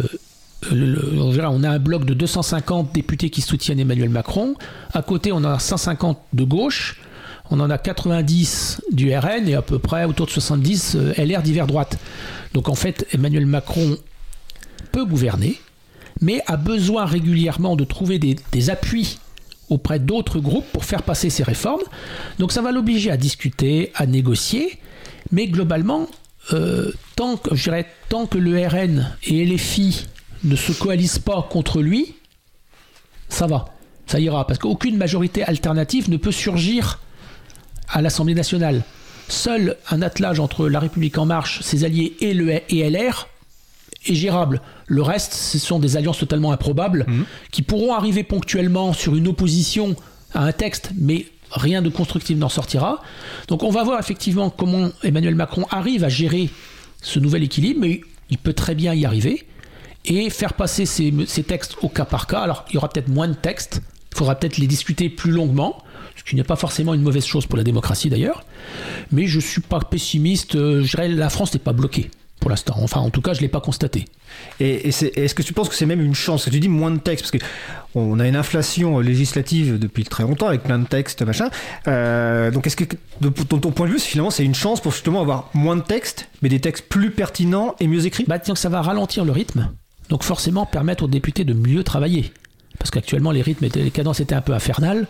Le, on a un bloc de deux cent cinquante députés qui soutiennent Emmanuel Macron. À côté, on a cent cinquante de gauche. On en a quatre-vingt-dix du R N et à peu près autour de soixante-dix L R divers droite. Donc en fait, Emmanuel Macron peut gouverner, mais a besoin régulièrement de trouver des, des appuis auprès d'autres groupes pour faire passer ses réformes. Donc ça va l'obliger à discuter, à négocier, mais globalement, euh, tant, que, je dirais, tant que le R N et L F I ne se coalisent pas contre lui, ça va, ça ira, parce qu'aucune majorité alternative ne peut surgir à l'Assemblée nationale. Seul un attelage entre La République En Marche, ses alliés et, le, et L R est gérable. Le reste, ce sont des alliances totalement improbables mmh. qui pourront arriver ponctuellement sur une opposition à un texte, mais rien de constructif n'en sortira. Donc on va voir effectivement comment Emmanuel Macron arrive à gérer ce nouvel équilibre, mais il peut très bien y arriver et faire passer ces, ces textes au cas par cas. Alors il y aura peut-être moins de textes, il faudra peut-être les discuter plus longuement, ce qui n'est pas forcément une mauvaise chose pour la démocratie d'ailleurs, mais je ne suis pas pessimiste, je dirais la France n'est pas bloquée pour l'instant, enfin en tout cas je ne l'ai pas constaté. Et, et c'est, est-ce que tu penses que c'est même une chance? Parce que tu dis moins de textes, parce qu'on a une inflation législative depuis très longtemps avec plein de textes, machin. Euh, donc est-ce que, de ton, ton point de vue, finalement c'est une chance pour justement avoir moins de textes, mais des textes plus pertinents et mieux écrits? Bah, disons que ça va ralentir le rythme, donc forcément permettre aux députés de mieux travailler. Parce qu'actuellement les rythmes, étaient, les cadences étaient un peu infernales,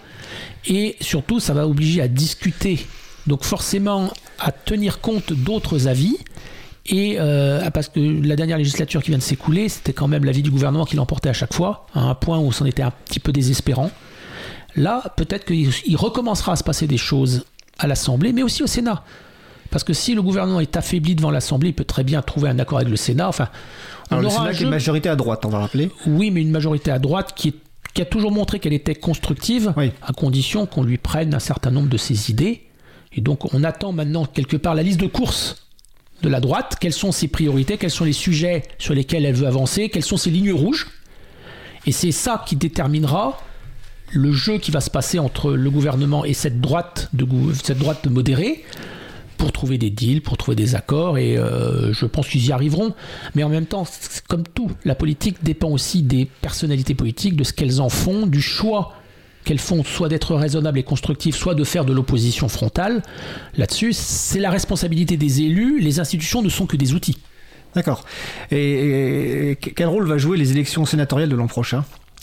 et surtout ça va obliger à discuter, donc forcément à tenir compte d'autres avis. Et euh, parce que la dernière législature qui vient de s'écouler, c'était quand même l'avis du gouvernement qui l'emportait à chaque fois, à un point où c'en était un petit peu désespérant. Là, peut-être qu'il il recommencera à se passer des choses à l'Assemblée, mais aussi au Sénat. Parce que si le gouvernement est affaibli devant l'Assemblée, il peut très bien trouver un accord avec le Sénat. Enfin, on Alors, aura le Sénat qui est une majorité à droite, on va rappeler. Oui, mais une majorité à droite qui, est, qui a toujours montré qu'elle était constructive, oui. à condition qu'on lui prenne un certain nombre de ses idées. Et donc, on attend maintenant quelque part la liste de courses de la droite, quelles sont ses priorités, quels sont les sujets sur lesquels elle veut avancer, quelles sont ses lignes rouges. Et c'est ça qui déterminera le jeu qui va se passer entre le gouvernement et cette droite, de, cette droite modérée pour trouver des deals, pour trouver des accords, et euh, je pense qu'ils y arriveront. Mais en même temps, comme tout, la politique dépend aussi des personnalités politiques, de ce qu'elles en font, du choix qu'elles font, soit d'être raisonnables et constructives, soit de faire de l'opposition frontale. Là-dessus, c'est la responsabilité des élus. Les institutions ne sont que des outils. D'accord. Et, et quel rôle va jouer les élections sénatoriales de l'an prochain ?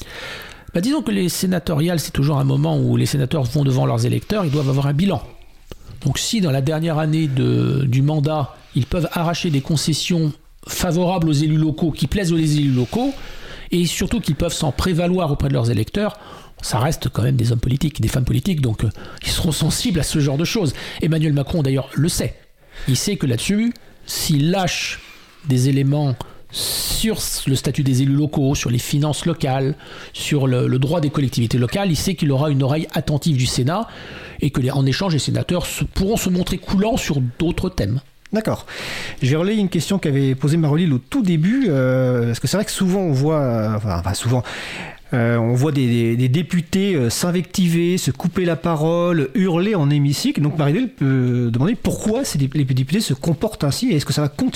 Bah, disons que les sénatoriales, c'est toujours un moment où les sénateurs vont devant leurs électeurs, ils doivent avoir un bilan. Donc si dans la dernière année de, du mandat, ils peuvent arracher des concessions favorables aux élus locaux, qui plaisent aux élus locaux, et surtout qu'ils peuvent s'en prévaloir auprès de leurs électeurs, ça reste quand même des hommes politiques, des femmes politiques, donc euh, ils seront sensibles à ce genre de choses. Emmanuel Macron, d'ailleurs, le sait. Il sait que là-dessus, s'il lâche des éléments sur le statut des élus locaux, sur les finances locales, sur le, le droit des collectivités locales, il sait qu'il aura une oreille attentive du Sénat et que, les, en échange, les sénateurs se, pourront se montrer coulants sur d'autres thèmes. D'accord. J'ai relayé une question qu'avait posée Marie-Lille au tout début, euh, parce que c'est vrai que souvent on voit, euh, enfin, enfin souvent, euh, on voit des, des, des députés euh, s'invectiver, se couper la parole, hurler en hémicycle. Donc Marie-Lille peut demander pourquoi ces, les députés se comportent ainsi et est-ce que ça va continuer ?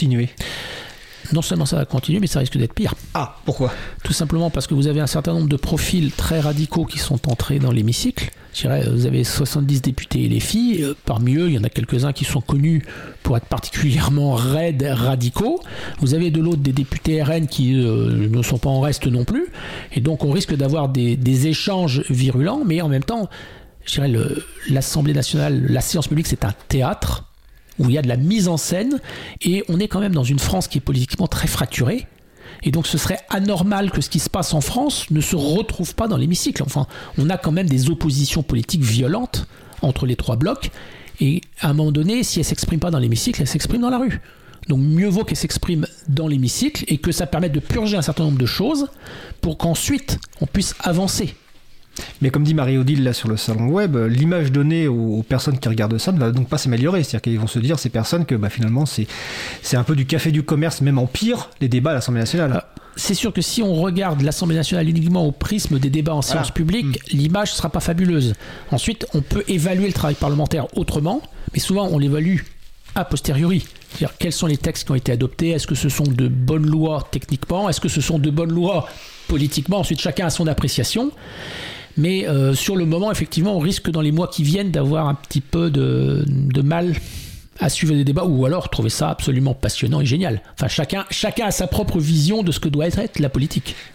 Non seulement ça va continuer, mais ça risque d'être pire. Ah, pourquoi ? Tout simplement parce que vous avez un certain nombre de profils très radicaux qui sont entrés dans l'hémicycle. Je dirais, vous avez soixante-dix députés et les filles. Parmi eux, il y en a quelques-uns qui sont connus pour être particulièrement raides, radicaux. Vous avez de l'autre des députés R N qui euh, ne sont pas en reste non plus. Et donc, on risque d'avoir des, des échanges virulents. Mais en même temps, je dirais, le, l'Assemblée nationale, la séance publique, c'est un théâtre où il y a de la mise en scène, et on est quand même dans une France qui est politiquement très fracturée, et donc ce serait anormal que ce qui se passe en France ne se retrouve pas dans l'hémicycle. Enfin, on a quand même des oppositions politiques violentes entre les trois blocs, et à un moment donné, si elles ne s'expriment pas dans l'hémicycle, elles s'expriment dans la rue. Donc mieux vaut qu'elles s'expriment dans l'hémicycle, et que ça permette de purger un certain nombre de choses, pour qu'ensuite on puisse avancer. Mais comme dit Marie-Odile là sur le salon web, l'image donnée aux, aux personnes qui regardent ça ne va donc pas s'améliorer. C'est-à-dire qu'ils vont se dire, ces personnes, que bah, finalement c'est, c'est un peu du café du commerce, même en pire, les débats à l'Assemblée nationale. Euh, c'est sûr que si on regarde l'Assemblée nationale uniquement au prisme des débats en séance voilà. publique, mmh. l'image ne sera pas fabuleuse. Ensuite, on peut évaluer le travail parlementaire autrement, mais souvent on l'évalue a posteriori. C'est-à-dire quels sont les textes qui ont été adoptés, est-ce que ce sont de bonnes lois techniquement, est-ce que ce sont de bonnes lois politiquement, ensuite chacun a son appréciation. Mais euh, sur le moment, effectivement, on risque dans les mois qui viennent d'avoir un petit peu de, de mal à suivre les débats, ou alors trouver ça absolument passionnant et génial. Enfin, chacun, chacun a sa propre vision de ce que doit être la politique.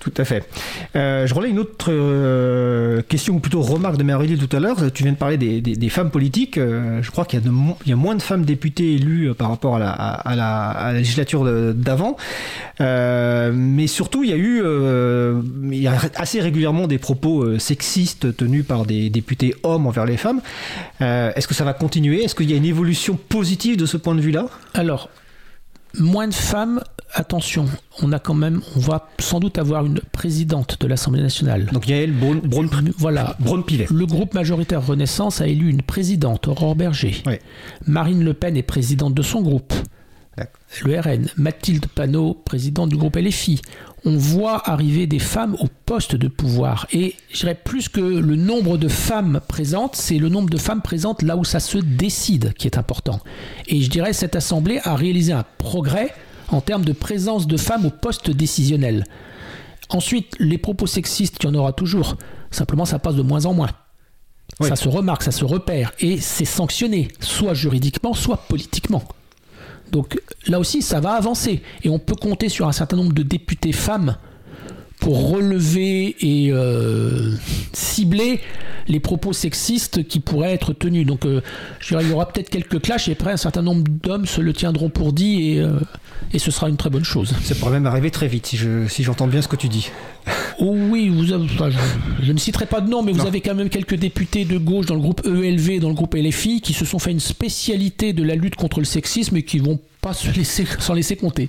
Tout à fait. Euh, je relais une autre euh, question, ou plutôt remarque de Marie tout à l'heure. Tu viens de parler des, des, des femmes politiques. Euh, je crois qu'il y a, de, il y a moins de femmes députées élues par rapport à la, à la, à la législature d'avant. Euh, mais surtout, il y a eu euh, il y a assez régulièrement des propos euh, sexistes tenus par des députés hommes envers les femmes. Euh, est-ce que ça va continuer ? Est-ce qu'il y a une évolution positive de ce point de vue-là ? Alors, moins de femmes, attention, on a quand même, on va sans doute avoir une présidente de l'Assemblée nationale. Donc Yael Braun, Braun, voilà. Braun-Pivet. Le groupe majoritaire Renaissance a élu une présidente, Aurore Berger. Oui. Marine Le Pen est présidente de son groupe. D'accord. Le R N. Mathilde Panot, présidente du groupe L F I. On voit arriver des femmes au poste de pouvoir. Et je dirais plus que le nombre de femmes présentes, c'est le nombre de femmes présentes là où ça se décide qui est important. Et je dirais cette Assemblée a réalisé un progrès en termes de présence de femmes au poste décisionnel. Ensuite, les propos sexistes, il y en aura toujours. Simplement, ça passe de moins en moins. Oui. Ça se remarque, ça se repère. Et c'est sanctionné, soit juridiquement, soit politiquement. Donc là aussi, ça va avancer. Et on peut compter sur un certain nombre de députés femmes pour relever et euh, cibler les propos sexistes qui pourraient être tenus. Donc euh, je dirais, il y aura peut-être quelques clashs et après un certain nombre d'hommes se le tiendront pour dit et, euh, et ce sera une très bonne chose. Ça pourrait même arriver très vite si, je, si j'entends bien ce que tu dis. Oh oui, vous avez, enfin, je, je ne citerai pas de nom, mais vous non. avez quand même quelques députés de gauche dans le groupe E L V, dans le groupe L F I, qui se sont fait une spécialité de la lutte contre le sexisme et qui vont pas se laisser, s'en laisser compter.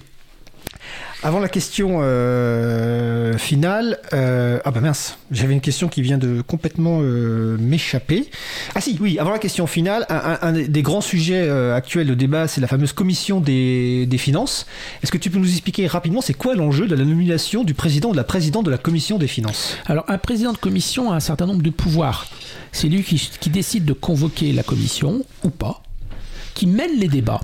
Avant la question euh, finale, euh, ah bah mince, j'avais une question qui vient de complètement euh, m'échapper. Ah si, oui, avant la question finale, un, un, un des grands sujets euh, actuels de débat, c'est la fameuse commission des, des finances. Est-ce que tu peux nous expliquer rapidement, c'est quoi l'enjeu de la nomination du président ou de la présidente de la commission des finances ? Alors, un président de commission a un certain nombre de pouvoirs. C'est lui qui, qui décide de convoquer la commission, ou pas, qui mène les débats,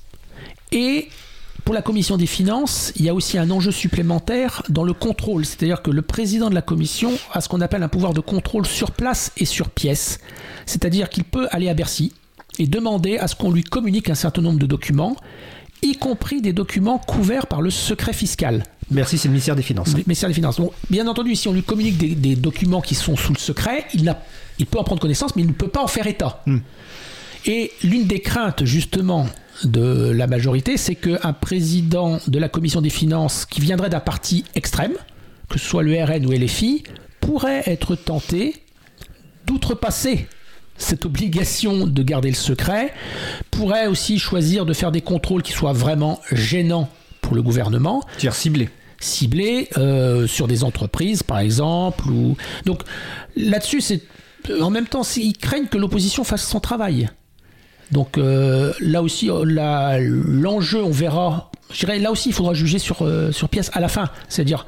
et pour la commission des finances, il y a aussi un enjeu supplémentaire dans le contrôle. C'est-à-dire que le président de la commission a ce qu'on appelle un pouvoir de contrôle sur place et sur pièce. C'est-à-dire qu'il peut aller à Bercy et demander à ce qu'on lui communique un certain nombre de documents, y compris des documents couverts par le secret fiscal. Bercy, c'est le ministère des Finances. Le ministère des Finances. Donc, bien entendu, si on lui communique des, des documents qui sont sous le secret, il, n'a, il peut en prendre connaissance, mais il ne peut pas en faire état. Mmh. Et l'une des craintes, justement, de la majorité, c'est qu'un président de la commission des finances qui viendrait d'un parti extrême, que ce soit le R N ou L F I, pourrait être tenté d'outrepasser cette obligation de garder le secret, pourrait aussi choisir de faire des contrôles qui soient vraiment gênants pour le gouvernement. C'est-à-dire ciblés. Ciblés euh, sur des entreprises, par exemple. Ou... Donc là-dessus, c'est... en même temps, ils craignent que l'opposition fasse son travail. Donc euh, là aussi, la, l'enjeu, on verra. Je dirais, là aussi, il faudra juger sur, euh, sur pièce à la fin. C'est-à-dire,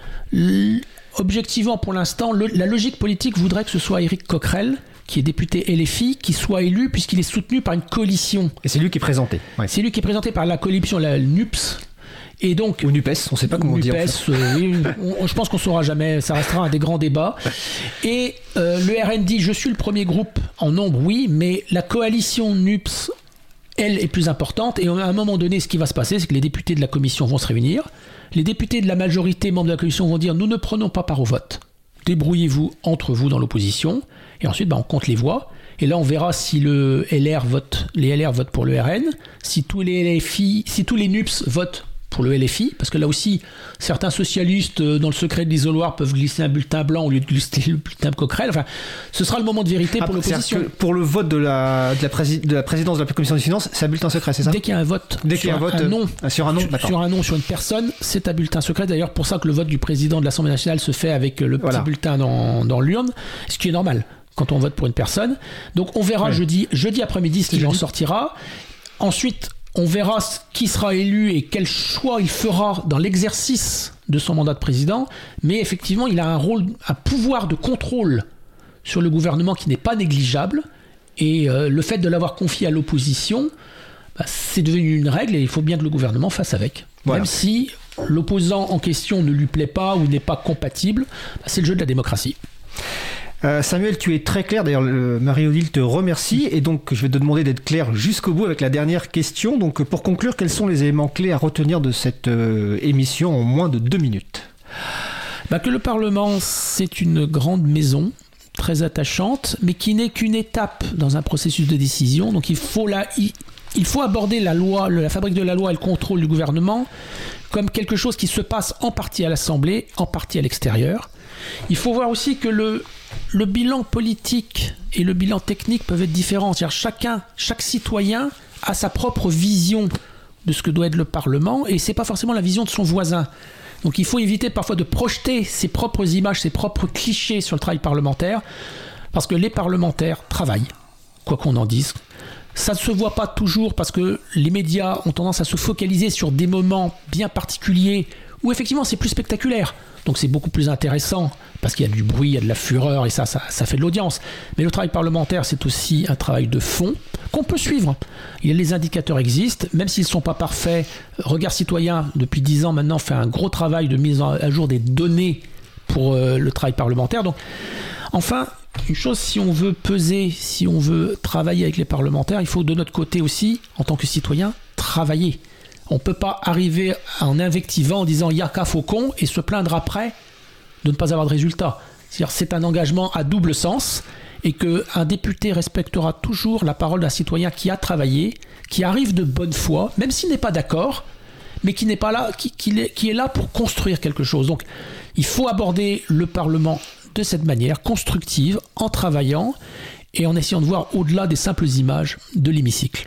objectivement, pour l'instant, le, la logique politique voudrait que ce soit Éric Coquerel, qui est député L F I, qui soit élu puisqu'il est soutenu par une coalition. Et c'est lui qui est présenté. Ouais. C'est lui qui est présenté par la coalition, la N U P S. Et donc, ou NUPES, on ne sait pas comment NUPES, dire. En fait. euh, oui, on, je pense qu'on ne saura jamais, ça restera un des grands débats. Et euh, le R N dit, je suis le premier groupe en nombre, oui, mais la coalition N U P S, elle, est plus importante. Et à un moment donné, ce qui va se passer, c'est que les députés de la commission vont se réunir. Les députés de la majorité, membres de la commission, vont dire, nous ne prenons pas part au vote. Débrouillez-vous entre vous dans l'opposition. Et ensuite, bah, on compte les voix. Et là, on verra si le L R vote, les L R votent pour le R N, si tous les L F I, si tous les N U P S votent pour le L F I, parce que là aussi, certains socialistes, dans le secret de l'isoloir, peuvent glisser un bulletin blanc au lieu de glisser le bulletin de Coquerel. Enfin, ce sera le moment de vérité pour ah, l'opposition. Pour le vote de la, de, la prési- de la présidence de la commission des finances, c'est un bulletin secret, c'est ça ? Dès qu'il y a un vote, Dès qu'il y a un, vote, un nom, euh, sur un nom, sur, sur un nom, sur une personne, c'est un bulletin secret. D'ailleurs, pour ça que le vote du président de l'Assemblée nationale se fait avec le petit voilà. bulletin dans, dans l'urne, ce qui est normal quand on vote pour une personne. Donc, on verra oui. jeudi, jeudi après-midi ce qu'il en sortira. Ensuite, on verra qui sera élu et quel choix il fera dans l'exercice de son mandat de président. Mais effectivement, il a un rôle, un pouvoir de contrôle sur le gouvernement qui n'est pas négligeable. Et euh, le fait de l'avoir confié à l'opposition, bah, c'est devenu une règle et il faut bien que le gouvernement fasse avec. Voilà. Même si l'opposant en question ne lui plaît pas ou n'est pas compatible, bah, c'est le jeu de la démocratie. Euh, Samuel, tu es très clair. D'ailleurs, le, Marie-Odile te remercie. Et donc, je vais te demander d'être clair jusqu'au bout avec la dernière question. Donc, pour conclure, quels sont les éléments clés à retenir de cette euh, émission en moins de deux minutes ? bah, que le Parlement, c'est une grande maison, très attachante, mais qui n'est qu'une étape dans un processus de décision. Donc il faut, la, il, il faut aborder la loi, la fabrique de la loi et le contrôle du gouvernement comme quelque chose qui se passe en partie à l'Assemblée, en partie à l'extérieur. Il faut voir aussi que le, le bilan politique et le bilan technique peuvent être différents. C'est-à-dire chacun, chaque citoyen a sa propre vision de ce que doit être le Parlement, et c'est pas forcément la vision de son voisin. Donc il faut éviter parfois de projeter ses propres images, ses propres clichés sur le travail parlementaire, parce que les parlementaires travaillent, quoi qu'on en dise. Ça ne se voit pas toujours parce que les médias ont tendance à se focaliser sur des moments bien particuliers où effectivement c'est plus spectaculaire. Donc c'est beaucoup plus intéressant parce qu'il y a du bruit, il y a de la fureur et ça, ça, ça fait de l'audience. Mais le travail parlementaire, c'est aussi un travail de fond qu'on peut suivre. Il y a, les indicateurs existent, même s'ils ne sont pas parfaits. Regard Citoyen, depuis dix ans maintenant, fait un gros travail de mise à jour des données pour euh, le travail parlementaire. Donc, enfin, une chose, si on veut peser, si on veut travailler avec les parlementaires, il faut de notre côté aussi, en tant que citoyen, travailler. On ne peut pas arriver en invectivant, en disant « Yaka Faucon » et se plaindre après de ne pas avoir de résultat. C'est-à-dire c'est un engagement à double sens et qu'un député respectera toujours la parole d'un citoyen qui a travaillé, qui arrive de bonne foi, même s'il n'est pas d'accord, mais qui n'est pas là, qui, qui, est, qui est là pour construire quelque chose. Donc il faut aborder le Parlement de cette manière, constructive, en travaillant et en essayant de voir au-delà des simples images de l'hémicycle.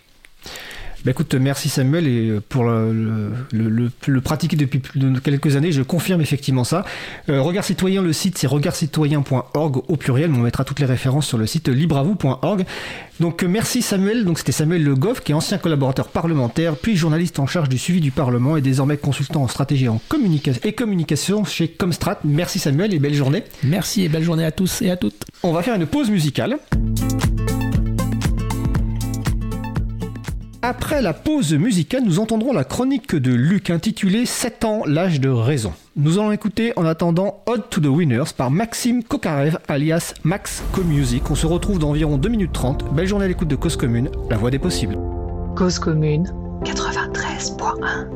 Bah écoute, merci Samuel, et pour le, le, le, le, le pratiquer depuis plus de quelques années, je confirme effectivement ça. Euh, Regard Citoyen, le site c'est regard citoyen point org au pluriel, mais on mettra toutes les références sur le site libre à vous point org. Donc euh, merci Samuel, donc c'était Samuel Le Goff, qui est ancien collaborateur parlementaire, puis journaliste en charge du suivi du Parlement et désormais consultant en stratégie et, en communica- et communication chez Comstrat. Merci Samuel et belle journée. Merci et belle journée à tous et à toutes. On va faire une pause musicale. Après la pause musicale, nous entendrons la chronique de Luc intitulée sept ans, l'âge de raison. Nous allons écouter en attendant Ode to the Winners par Maxime Kokarev alias Max Co-Music. On se retrouve dans environ deux minutes trente. Belle journée à l'écoute de Cause Commune, la voix des possibles. Cause Commune quatre-vingt-treize point un.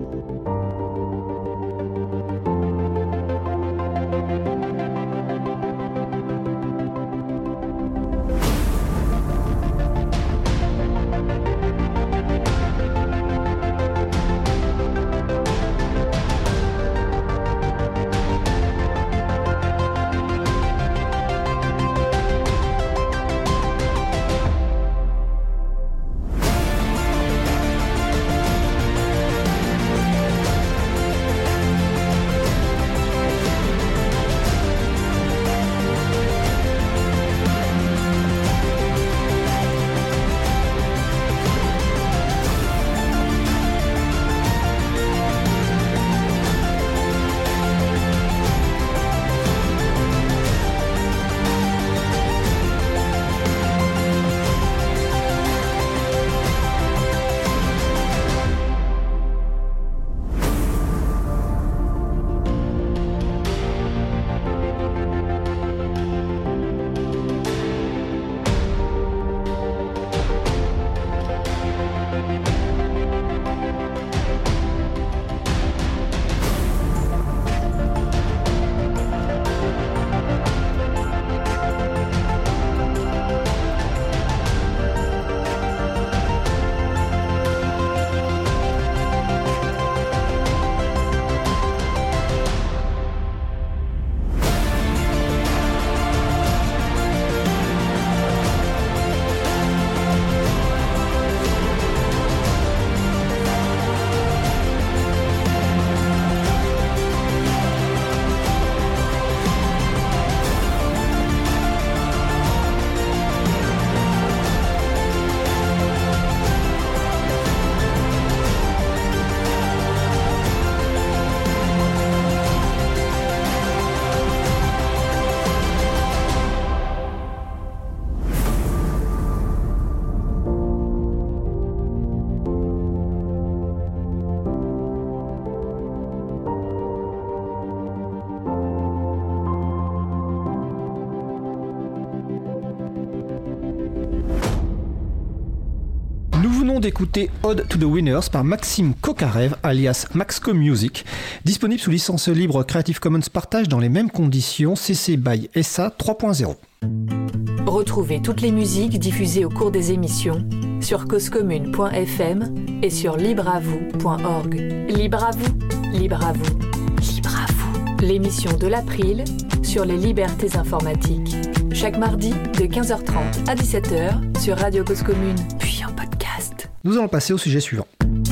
venons d'écouter Ode to the Winners par Maxime Kokarev, alias Maxco Music, disponible sous licence libre Creative Commons Partage dans les mêmes conditions, C C by S A trois point zéro. Retrouvez toutes les musiques diffusées au cours des émissions sur causecommune point f m et sur libreavoue point org. Libre à vous, libre à vous, libre à vous. L'émission de l'April sur les libertés informatiques. Chaque mardi de quinze heures trente à dix-sept heures sur Radio Cause Commune, puis en podcast. Nous allons passer au sujet suivant.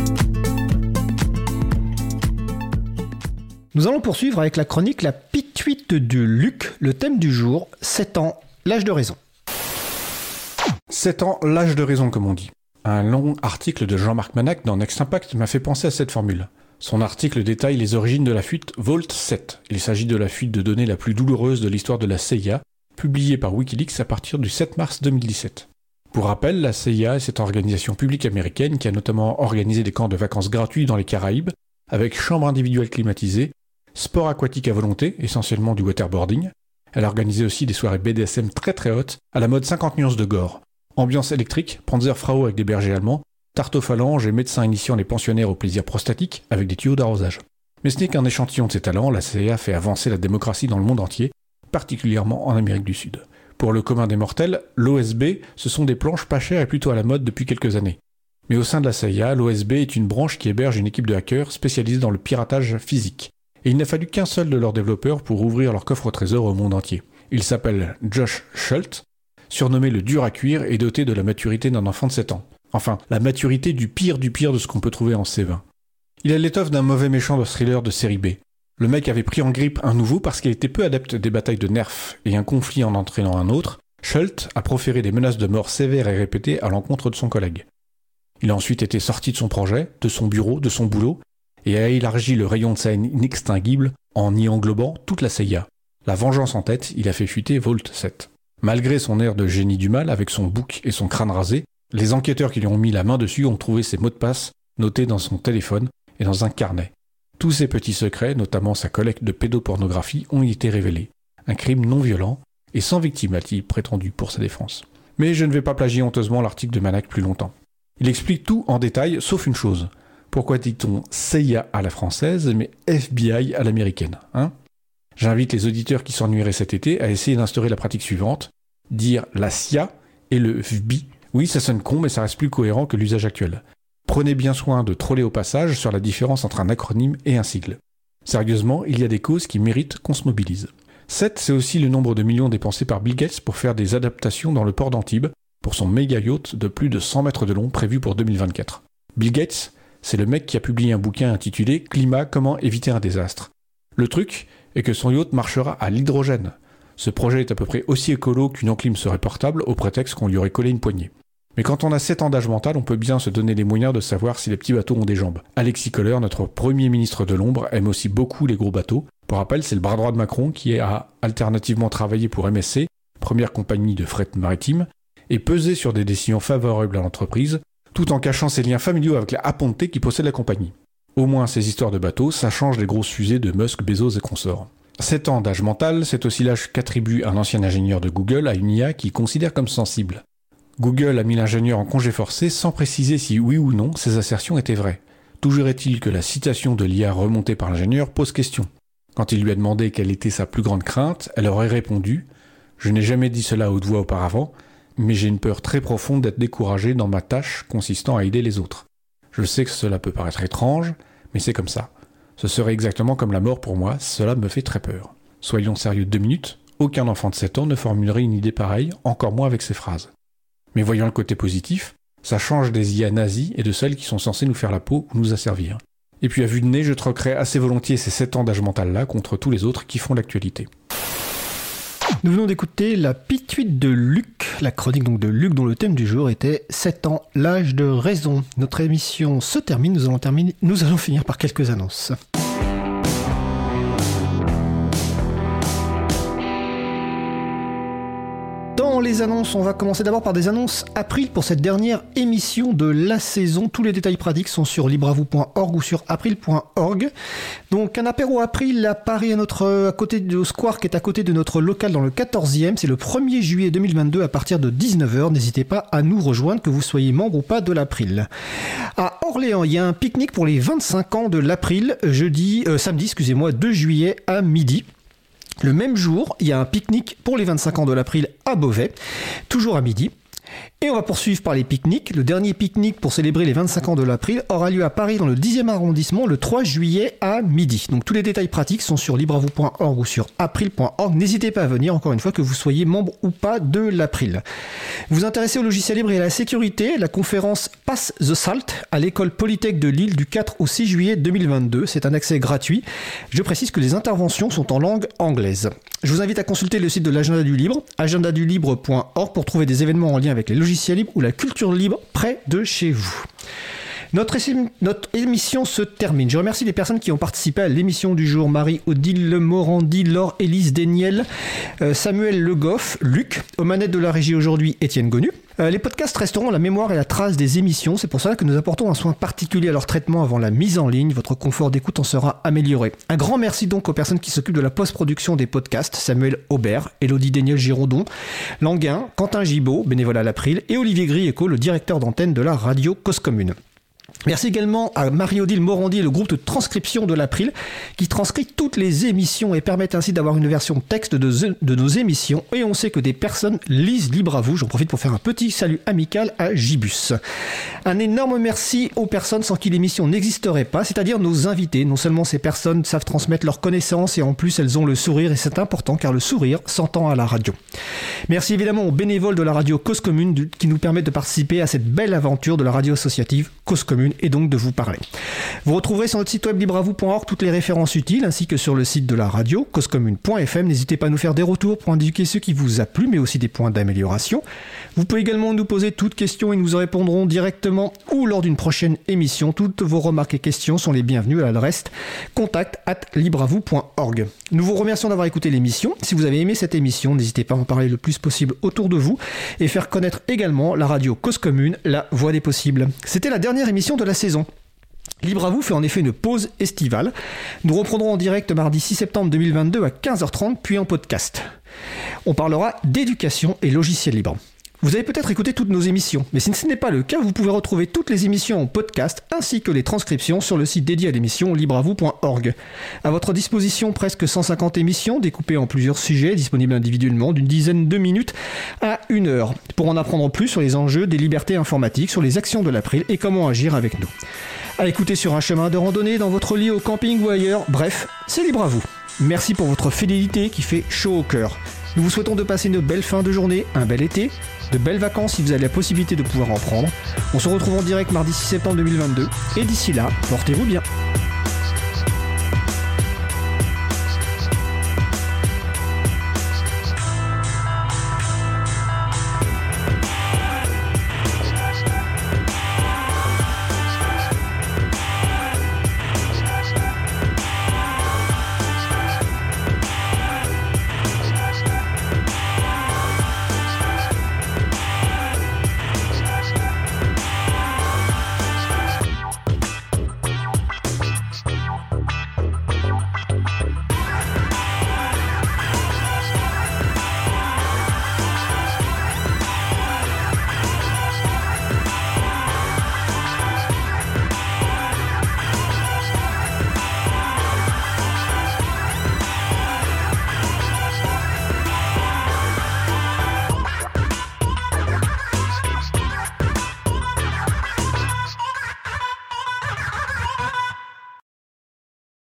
Nous allons poursuivre avec la chronique La Pituite de Luc, le thème du jour, sept ans, l'âge de raison. sept ans, l'âge de raison comme on dit. Un long article de Jean-Marc Manac dans Next Impact m'a fait penser à cette formule. Son article détaille les origines de la fuite Vault sept. Il s'agit de la fuite de données la plus douloureuse de l'histoire de la C I A, publiée par Wikileaks à partir du sept mars deux mille dix-sept. Pour rappel, la C I A est cette organisation publique américaine qui a notamment organisé des camps de vacances gratuits dans les Caraïbes, avec chambres individuelles climatisées, sport aquatique à volonté, essentiellement du waterboarding. Elle a organisé aussi des soirées B D S M très très hautes, à la mode cinquante nuances de gore. Ambiance électrique, Panzerfrau avec des bergers allemands, tarte aux phalanges et médecins initiant les pensionnaires au plaisir prostatique avec des tuyaux d'arrosage. Mais ce n'est qu'un échantillon de ses talents, la C I A fait avancer la démocratie dans le monde entier, particulièrement en Amérique du Sud. Pour le commun des mortels, l'O S B, ce sont des planches pas chères et plutôt à la mode depuis quelques années. Mais au sein de la C I A, l'O S B est une branche qui héberge une équipe de hackers spécialisée dans le piratage physique. Et il n'a fallu qu'un seul de leurs développeurs pour ouvrir leur coffre au trésor au monde entier. Il s'appelle Josh Schultz, surnommé le dur à cuire et doté de la maturité d'un enfant de sept ans. Enfin, la maturité du pire du pire de ce qu'on peut trouver en C vingt. Il a l'étoffe d'un mauvais méchant de thriller de série B. Le mec avait pris en grippe un nouveau parce qu'il était peu adepte des batailles de nerfs et un conflit en entraînant un autre. Schultz a proféré des menaces de mort sévères et répétées à l'encontre de son collègue. Il a ensuite été sorti de son projet, de son bureau, de son boulot, et a élargi le rayon de sa haine inextinguible en y englobant toute la C I A. La vengeance en tête, il a fait fuiter Vault sept. Malgré son air de génie du mal, avec son bouc et son crâne rasé, les enquêteurs qui lui ont mis la main dessus ont trouvé ses mots de passe notés dans son téléphone et dans un carnet. Tous ses petits secrets, notamment sa collecte de pédopornographie, ont été révélés. Un crime non violent et sans victime, a-t-il prétendu pour sa défense. Mais je ne vais pas plagier honteusement l'article de Manac plus longtemps. Il explique tout en détail, sauf une chose. Pourquoi dit-on C I A à la française, mais F B I à l'américaine, hein ? J'invite les auditeurs qui s'ennuieraient cet été à essayer d'instaurer la pratique suivante, dire la C I A et le F B I. Oui, ça sonne con, mais ça reste plus cohérent que l'usage actuel. Prenez bien soin de troller au passage sur la différence entre un acronyme et un sigle. Sérieusement, il y a des causes qui méritent qu'on se mobilise. sept, c'est aussi le nombre de millions dépensés par Bill Gates pour faire des adaptations dans le port d'Antibes, pour son méga yacht de plus de cent mètres de long prévu pour deux mille vingt-quatre. Bill Gates, c'est le mec qui a publié un bouquin intitulé « Climat, comment éviter un désastre ». Le truc est que son yacht marchera à l'hydrogène. Ce projet est à peu près aussi écolo qu'une enclim serait portable au prétexte qu'on lui aurait collé une poignée. Mais quand on a sept ans d'âge mental, on peut bien se donner les moyens de savoir si les petits bateaux ont des jambes. Alexis Kohler, notre premier ministre de l'ombre, aime aussi beaucoup les gros bateaux. Pour rappel, c'est le bras droit de Macron qui a alternativement travaillé pour M S C, première compagnie de fret maritime, et pesé sur des décisions favorables à l'entreprise, tout en cachant ses liens familiaux avec la Aponte qui possède la compagnie. Au moins, ces histoires de bateaux, ça change les grosses fusées de Musk, Bezos et consorts. sept ans d'âge mental, c'est aussi l'âge qu'attribue un ancien ingénieur de Google à une I A qu'il considère comme sensible. Google a mis l'ingénieur en congé forcé sans préciser si oui ou non ces assertions étaient vraies. Toujours est-il que la citation de l'I A remontée par l'ingénieur pose question. Quand il lui a demandé quelle était sa plus grande crainte, elle aurait répondu « Je n'ai jamais dit cela à haute voix auparavant, mais j'ai une peur très profonde d'être découragé dans ma tâche consistant à aider les autres. Je sais que cela peut paraître étrange, mais c'est comme ça. Ce serait exactement comme la mort pour moi, cela me fait très peur. » Soyons sérieux deux minutes, aucun enfant de sept ans ne formulerait une idée pareille, encore moins avec ces phrases. Mais voyons le côté positif, ça change des I A nazies et de celles qui sont censées nous faire la peau ou nous asservir. Et puis à vue de nez, je troquerais assez volontiers ces sept ans d'âge mental-là contre tous les autres qui font l'actualité. Nous venons d'écouter La Pituite de Luc, la chronique donc de Luc dont le thème du jour était sept ans, l'âge de raison. Notre émission se termine, nous allons, terminer, nous allons finir par quelques annonces. Dans Dans les annonces, on va commencer d'abord par des annonces April pour cette dernière émission de la saison. Tous les détails pratiques sont sur libravou point org ou sur april point org. Donc un apéro April à Paris, à, notre, à côté du Square, qui est à côté de notre local dans le quatorzième. C'est le premier juillet deux mille vingt-deux à partir de dix-neuf heures. N'hésitez pas à nous rejoindre, que vous soyez membre ou pas de l'April. À Orléans, il y a un pique-nique pour les vingt-cinq ans de l'April, jeudi, euh, samedi, excusez-moi, deux juillet à midi. Le même jour, il y a un pique-nique pour les vingt-cinq ans de l'April à Beauvais, toujours à midi. Et on va poursuivre par les pique-niques. Le dernier pique-nique pour célébrer les vingt-cinq ans de l'April aura lieu à Paris dans le dixième arrondissement le trois juillet à midi. Donc tous les détails pratiques sont sur libravou point org ou sur april point org. N'hésitez pas à venir, encore une fois, que vous soyez membre ou pas de l'April. Vous vous intéressez au logiciel libre et à la sécurité, la conférence Pass the Salt à l'école Polytech de Lille du quatre au six juillet deux mille vingt-deux. C'est un accès gratuit. Je précise que les interventions sont en langue anglaise. Je vous invite à consulter le site de l'Agenda du Libre, agenda du libre point org, pour trouver des événements en lien avec les logiciels libres ou la culture libre près de chez vous. Notre, notre émission se termine. Je remercie les personnes qui ont participé à l'émission du jour. Marie-Odile Morandi, Laure Élise Déniel, euh, Samuel Le Goff, Luc. Aux manettes de la régie aujourd'hui, Étienne Gonu. Euh, les podcasts resteront la mémoire et la trace des émissions. C'est pour cela que nous apportons un soin particulier à leur traitement avant la mise en ligne. Votre confort d'écoute en sera amélioré. Un grand merci donc aux personnes qui s'occupent de la post-production des podcasts. Samuel Aubert, Élodie Déniel-Girondon, Languin, Quentin Gibaud, bénévole à l'April, et Olivier Grieco, le directeur d'antenne de la radio Cause Commune. Merci également à Marie-Odile Morandi et le groupe de transcription de l'April qui transcrit toutes les émissions et permettent ainsi d'avoir une version texte de, de nos émissions. Et on sait que des personnes lisent Libre à vous. J'en profite pour faire un petit salut amical à Gibus. Un énorme merci aux personnes sans qui l'émission n'existerait pas, c'est-à-dire nos invités. Non seulement ces personnes savent transmettre leurs connaissances et en plus elles ont le sourire, et c'est important car le sourire s'entend à la radio. Merci évidemment aux bénévoles de la radio Cause Commune qui nous permettent de participer à cette belle aventure de la radio associative Cause Commune et donc de vous parler. Vous retrouverez sur notre site web libravou point org toutes les références utiles ainsi que sur le site de la radio cause commune point f m. N'hésitez pas à nous faire des retours pour indiquer ce qui vous a plu mais aussi des points d'amélioration. Vous pouvez également nous poser toutes questions et nous en répondrons directement ou lors d'une prochaine émission. Toutes vos remarques et questions sont les bienvenues à l'adresse contact arobase libravou point org. Nous vous remercions d'avoir écouté l'émission. Si vous avez aimé cette émission, n'hésitez pas à en parler le plus possible autour de vous et faire connaître également la radio Cause Commune, la voix des possibles. C'était la dernière émission de la saison. Libre à vous fait en effet une pause estivale. Nous reprendrons en direct mardi six septembre deux mille vingt-deux à quinze heures trente, puis en podcast. On parlera d'éducation et logiciel libre. Vous avez peut-être écouté toutes nos émissions, mais si ce n'est pas le cas, vous pouvez retrouver toutes les émissions en podcast ainsi que les transcriptions sur le site dédié à l'émission libravou point org. À votre disposition, presque cent cinquante émissions découpées en plusieurs sujets, disponibles individuellement d'une dizaine de minutes à une heure, pour en apprendre plus sur les enjeux des libertés informatiques, sur les actions de l'April et comment agir avec nous. À écouter sur un chemin de randonnée, dans votre lit, au camping ou ailleurs, bref, c'est libre à vous. Merci pour votre fidélité qui fait chaud au cœur. Nous vous souhaitons de passer une belle fin de journée, un bel été, de belles vacances si vous avez la possibilité de pouvoir en prendre. On se retrouve en direct mardi six septembre deux mille vingt-deux et d'ici là, portez-vous bien.